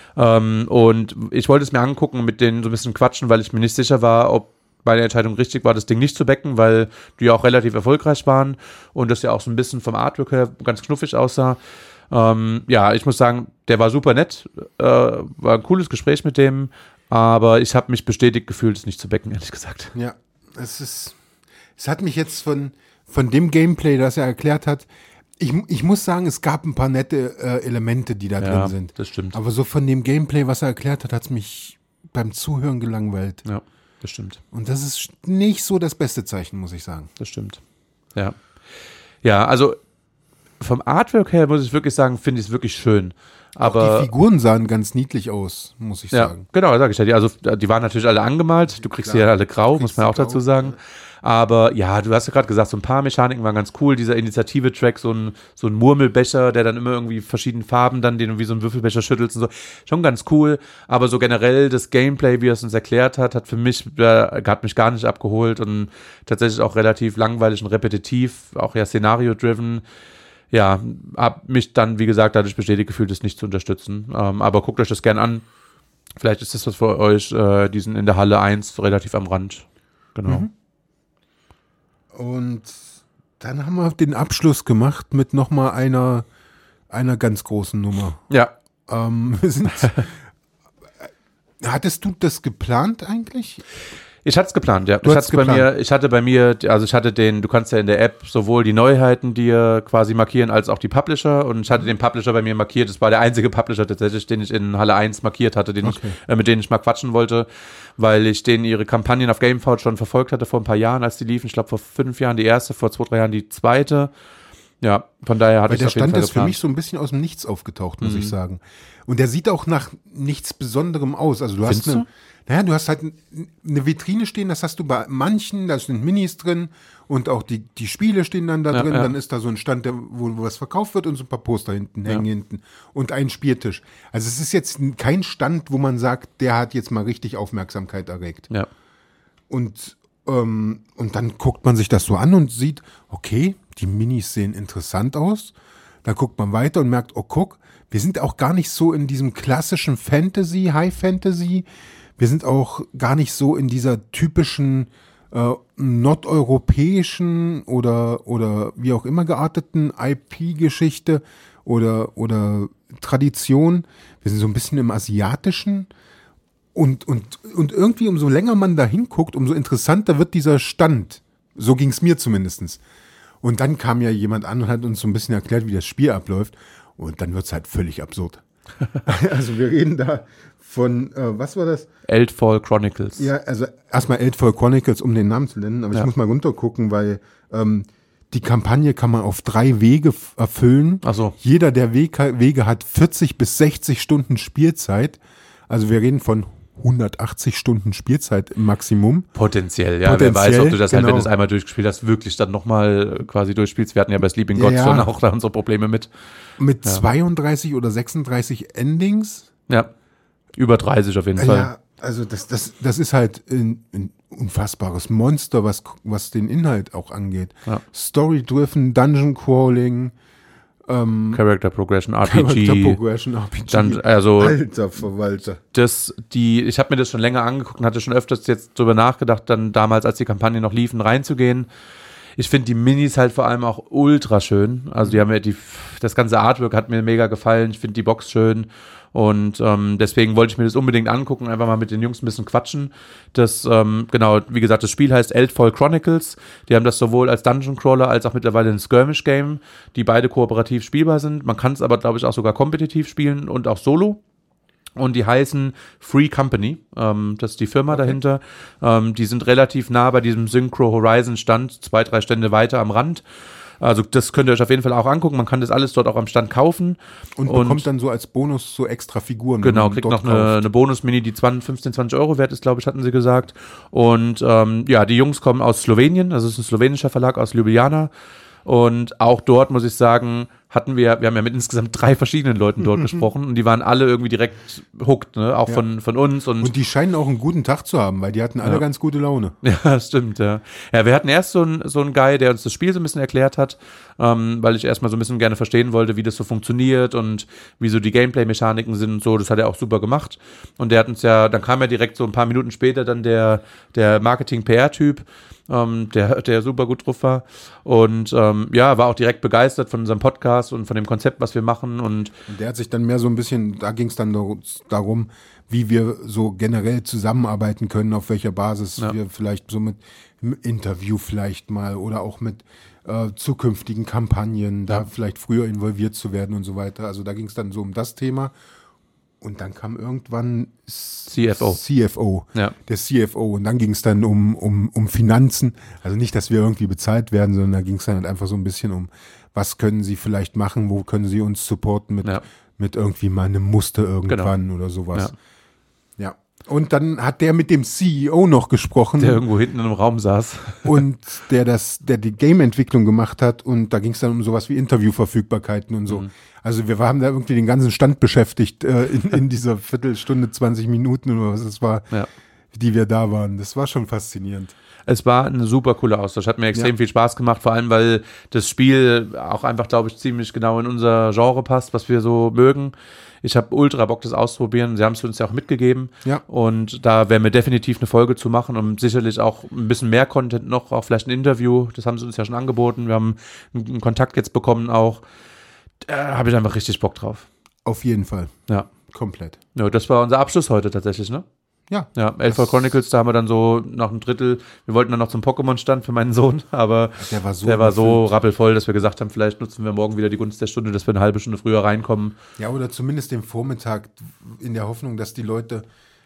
Und ich wollte es mir angucken und mit denen so ein bisschen quatschen, weil ich mir nicht sicher war, ob meine Entscheidung richtig war, das Ding nicht zu backen, weil die ja auch relativ erfolgreich waren und das ja auch so ein bisschen vom Artwork her ganz knuffig aussah. Ich muss sagen, der war super nett, war ein cooles Gespräch mit dem, aber ich habe mich bestätigt gefühlt, es nicht zu backen, ehrlich gesagt. Ja, es hat mich jetzt von dem Gameplay, das er erklärt hat, ich muss sagen, es gab ein paar nette Elemente, die da drin sind. Das stimmt. Aber so von dem Gameplay, was er erklärt hat, hat es mich beim Zuhören gelangweilt. Ja, das stimmt. Und das ist nicht so das beste Zeichen, muss ich sagen. Das stimmt. Ja. Ja, also vom Artwork her muss ich wirklich sagen, finde ich es wirklich schön. Aber auch die Figuren sahen ganz niedlich aus, muss ich sagen. Genau, sage ich ja. Also die waren natürlich alle angemalt. Du kriegst sie ja alle grau, muss man auch dazu sagen. Aber ja, du hast ja gerade gesagt, so ein paar Mechaniken waren ganz cool. Dieser Initiative-Track, so ein Murmelbecher, der dann immer irgendwie verschiedene Farben dann, den du wie so ein Würfelbecher schüttelst und so. Schon ganz cool. Aber so generell das Gameplay, wie er es uns erklärt hat, hat mich gar nicht abgeholt und tatsächlich auch relativ langweilig und repetitiv, auch ja Szenario-driven. Ja, hab mich dann, wie gesagt, dadurch bestätigt gefühlt, es nicht zu unterstützen. Aber guckt euch das gern an. Vielleicht ist das was für euch, die sind in der Halle 1 relativ am Rand. Genau. Und dann haben wir den Abschluss gemacht mit nochmal einer ganz großen Nummer. Ja. Hattest du das geplant eigentlich? Ich hatte es geplant, ja. Du hatte bei mir, du kannst ja in der App sowohl die Neuheiten dir quasi markieren, als auch die Publisher und ich hatte den Publisher bei mir markiert. Das war der einzige Publisher tatsächlich, den ich in Halle 1 markiert hatte, mit denen ich mal quatschen wollte, weil ich denen ihre Kampagnen auf Gamefound schon verfolgt hatte vor ein paar Jahren, als die liefen. Ich glaube vor 5 Jahren die erste, vor 2-3 Jahren die zweite. Ja, von daher hatte Weil ich der auf jeden Stand Fall ist für geplant. mich so ein bisschen aus dem Nichts aufgetaucht, muss ich sagen. Und der sieht auch nach nichts Besonderem aus. Also du hast Findest du hast halt eine Vitrine stehen, das hast du bei manchen, da sind Minis drin und auch die Spiele stehen dann da Ja, drin. ja. Dann ist da so ein Stand, wo was verkauft wird und so ein paar Poster hinten hängen hinten und ein Spieltisch. Also es ist jetzt kein Stand, wo man sagt, der hat jetzt mal richtig Aufmerksamkeit erregt. Ja. Und dann guckt man sich das so an und sieht, okay, die Minis sehen interessant aus. Dann guckt man weiter und merkt, oh guck, wir sind auch gar nicht so in diesem klassischen Fantasy, High Fantasy. Wir sind auch gar nicht so in dieser typischen nordeuropäischen oder wie auch immer gearteten IP-Geschichte oder Tradition. Wir sind so ein bisschen im Asiatischen. Und irgendwie, umso länger man da hinguckt, umso interessanter wird dieser Stand. So ging es mir zumindest. Und dann kam ja jemand an und hat uns so ein bisschen erklärt, wie das Spiel abläuft. Und dann wird es halt völlig absurd. Also wir reden da von, was war das? Eldfall Chronicles. Ja, also erstmal Eldfall Chronicles, um den Namen zu nennen. Aber Ja. ich muss mal runtergucken, weil die Kampagne kann man auf 3 Wege erfüllen. Ach so. Jeder der Wege hat 40 bis 60 Stunden Spielzeit. Also wir reden von 180 Stunden Spielzeit im Maximum. Potenziell, ja. Potenziell, Wer weiß, ob du das halt, wenn genau. du es einmal durchgespielt hast, wirklich dann nochmal quasi durchspielst. Wir hatten ja bei Sleeping Gods Ja. schon auch da unsere Probleme mit. Mit 32 oder 36 Endings. Ja. Über 30 auf jeden Fall. Ja, also das ist halt ein unfassbares Monster, was den Inhalt auch angeht. Ja. Story-driven, Dungeon-Crawling, Character Progression, Character RPG. Progression, RPG. Dann, also, Alter Verwalter. ich habe mir das schon länger angeguckt und hatte schon öfters jetzt drüber nachgedacht, dann damals, als die Kampagne noch liefen, reinzugehen. Ich finde die Minis halt vor allem auch ultra schön. Also die haben mir das ganze Artwork hat mir mega gefallen. Ich finde die Box schön. Und deswegen wollte ich mir das unbedingt angucken, einfach mal mit den Jungs ein bisschen quatschen. Das, genau, wie gesagt, das Spiel heißt Eldfall Chronicles. Die haben das sowohl als Dungeon Crawler als auch mittlerweile ein Skirmish-Game, die beide kooperativ spielbar sind. Man kann es aber, glaube ich, auch sogar kompetitiv spielen und auch solo. Und die heißen Free Company, das ist die Firma dahinter. Die sind relativ nah bei diesem Synchro Horizon Stand, 2-3 Stände weiter am Rand. Also das könnt ihr euch auf jeden Fall auch angucken. Man kann das alles dort auch am Stand kaufen. Und bekommt dann so als Bonus so extra Figuren. Genau, wenn man kriegt dort noch eine Bonus-Mini, die 15, 20 Euro wert ist, glaube ich, hatten sie gesagt. Und ja, die Jungs kommen aus Slowenien, also es ist ein slowenischer Verlag aus Ljubljana. Und auch dort, muss ich sagen, wir haben ja mit insgesamt 3 verschiedenen Leuten dort gesprochen und die waren alle irgendwie direkt hooked, ne? Auch von uns. Und die scheinen auch einen guten Tag zu haben, weil die hatten alle ganz gute Laune. Ja, stimmt, ja. Ja, wir hatten erst so einen Guy, der uns das Spiel so ein bisschen erklärt hat, weil ich erstmal so ein bisschen gerne verstehen wollte, wie das so funktioniert und wie so die Gameplay-Mechaniken sind und so. Das hat er auch super gemacht. Und der hat uns dann kam ja direkt so ein paar Minuten später dann der Marketing-PR-Typ, der super gut drauf war. Und ja, war auch direkt begeistert von unserem Podcast und von dem Konzept, was wir machen. Und Der hat sich dann mehr so ein bisschen, da ging es dann darum, wie wir so generell zusammenarbeiten können, auf welcher Basis wir vielleicht so mit im Interview vielleicht mal oder auch mit zukünftigen Kampagnen, da vielleicht früher involviert zu werden und so weiter. Also da ging es dann so um das Thema. Und dann kam irgendwann CFO, Ja. der CFO. Und dann ging es dann um Finanzen. Also nicht, dass wir irgendwie bezahlt werden, sondern da ging es dann halt einfach so ein bisschen um, was können sie vielleicht machen, wo können sie uns supporten mit irgendwie mal einem Muster irgendwann oder sowas. Ja. Und dann hat der mit dem CEO noch gesprochen. der irgendwo hinten in einem Raum saß. Und der die Game-Entwicklung gemacht hat und da ging es dann um sowas wie Interviewverfügbarkeiten und so. Also wir haben da irgendwie den ganzen Stand beschäftigt in dieser Viertelstunde, 20 Minuten oder was es war, die wir da waren. Das war schon faszinierend. Es war eine super coole Austausch. Hat mir extrem viel Spaß gemacht, vor allem, weil das Spiel auch einfach, glaube ich, ziemlich genau in unser Genre passt, was wir so mögen. Ich habe ultra Bock, das auszuprobieren. Sie haben es uns ja auch mitgegeben. Ja. Und da werden wir definitiv eine Folge zu machen und sicherlich auch ein bisschen mehr Content noch, auch vielleicht ein Interview. Das haben sie uns ja schon angeboten. Wir haben einen Kontakt jetzt bekommen auch. Da habe ich einfach richtig Bock drauf. Auf jeden Fall. Ja. Komplett. Ja, das war unser Abschluss heute tatsächlich, ne? Ja. Ja, Eldfall Chronicles, da haben wir dann so nach einem Drittel, wir wollten dann noch zum Pokémon-Stand für meinen Sohn, aber Der war so überfüllt. rappelvoll, dass wir gesagt haben, vielleicht nutzen wir morgen wieder die Gunst der Stunde, dass wir eine halbe Stunde früher reinkommen. Ja, oder zumindest den Vormittag in der Hoffnung, dass die Leute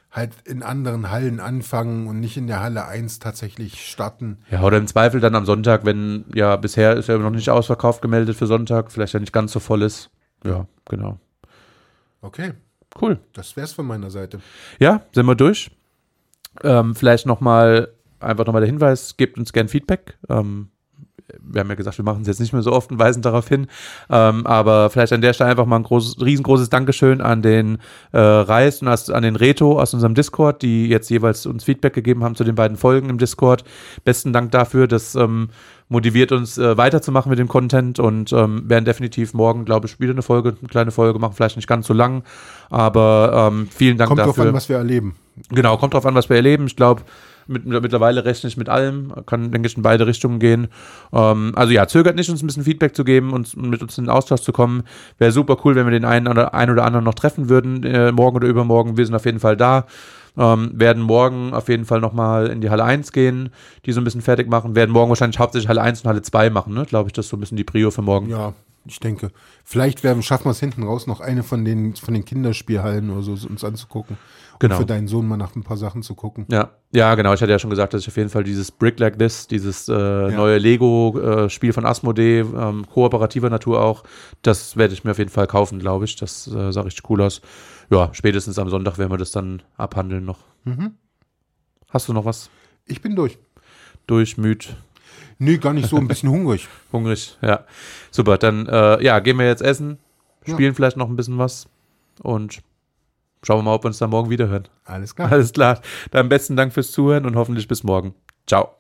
halt in anderen Hallen anfangen und nicht in der Halle 1 tatsächlich starten. Ja, oder im Zweifel dann am Sonntag, wenn, ja, bisher ist ja noch nicht ausverkauft gemeldet für Sonntag, vielleicht ja nicht ganz so voll ist. Ja, genau. Okay, Cool. das wär's von meiner Seite. Ja, sind wir durch. Vielleicht nochmal der Hinweis, gebt uns gern Feedback. Wir haben ja gesagt, wir machen es jetzt nicht mehr so oft und weisen darauf hin. Aber vielleicht an der Stelle einfach mal ein riesengroßes Dankeschön an den Reis und an den Reto aus unserem Discord, die jetzt jeweils uns Feedback gegeben haben zu den beiden Folgen im Discord. Besten Dank dafür. Das motiviert uns weiterzumachen mit dem Content und werden definitiv morgen, glaube ich, wieder eine kleine Folge machen. Vielleicht nicht ganz so lang, aber vielen Dank dafür. Kommt drauf an, was wir erleben. Genau, kommt drauf an, was wir erleben. Ich glaube, mittlerweile rechne ich mit allem, kann, denke ich, in beide Richtungen gehen. Also ja, zögert nicht, uns ein bisschen Feedback zu geben und mit uns in den Austausch zu kommen. Wäre super cool, wenn wir den einen oder anderen noch treffen würden, morgen oder übermorgen. Wir sind auf jeden Fall da. Werden morgen auf jeden Fall nochmal in die Halle 1 gehen, die so ein bisschen fertig machen. Werden morgen wahrscheinlich hauptsächlich Halle 1 und Halle 2 machen, ne? Glaube ich, das ist so ein bisschen die Prio für morgen. Ja, ich denke. Vielleicht schaffen wir es hinten raus, noch eine von den Kinderspielhallen oder so uns anzugucken. Genau. Und für deinen Sohn mal nach ein paar Sachen zu gucken. Ja, genau. Ich hatte ja schon gesagt, dass ich auf jeden Fall dieses Brick Like This, dieses neue Lego-Spiel von Asmodee, kooperativer Natur auch, das werde ich mir auf jeden Fall kaufen, glaube ich. Das sah richtig cool aus. Ja, spätestens am Sonntag werden wir das dann abhandeln noch. Mhm. Hast du noch was? Ich bin durch. Müd. Nee, gar nicht so, ein bisschen hungrig. Hungrig, ja. Super, dann gehen wir jetzt essen, spielen vielleicht noch ein bisschen was und schauen wir mal, ob wir uns dann morgen wieder hören. Alles klar. Alles klar. Dann besten Dank fürs Zuhören und hoffentlich bis morgen. Ciao.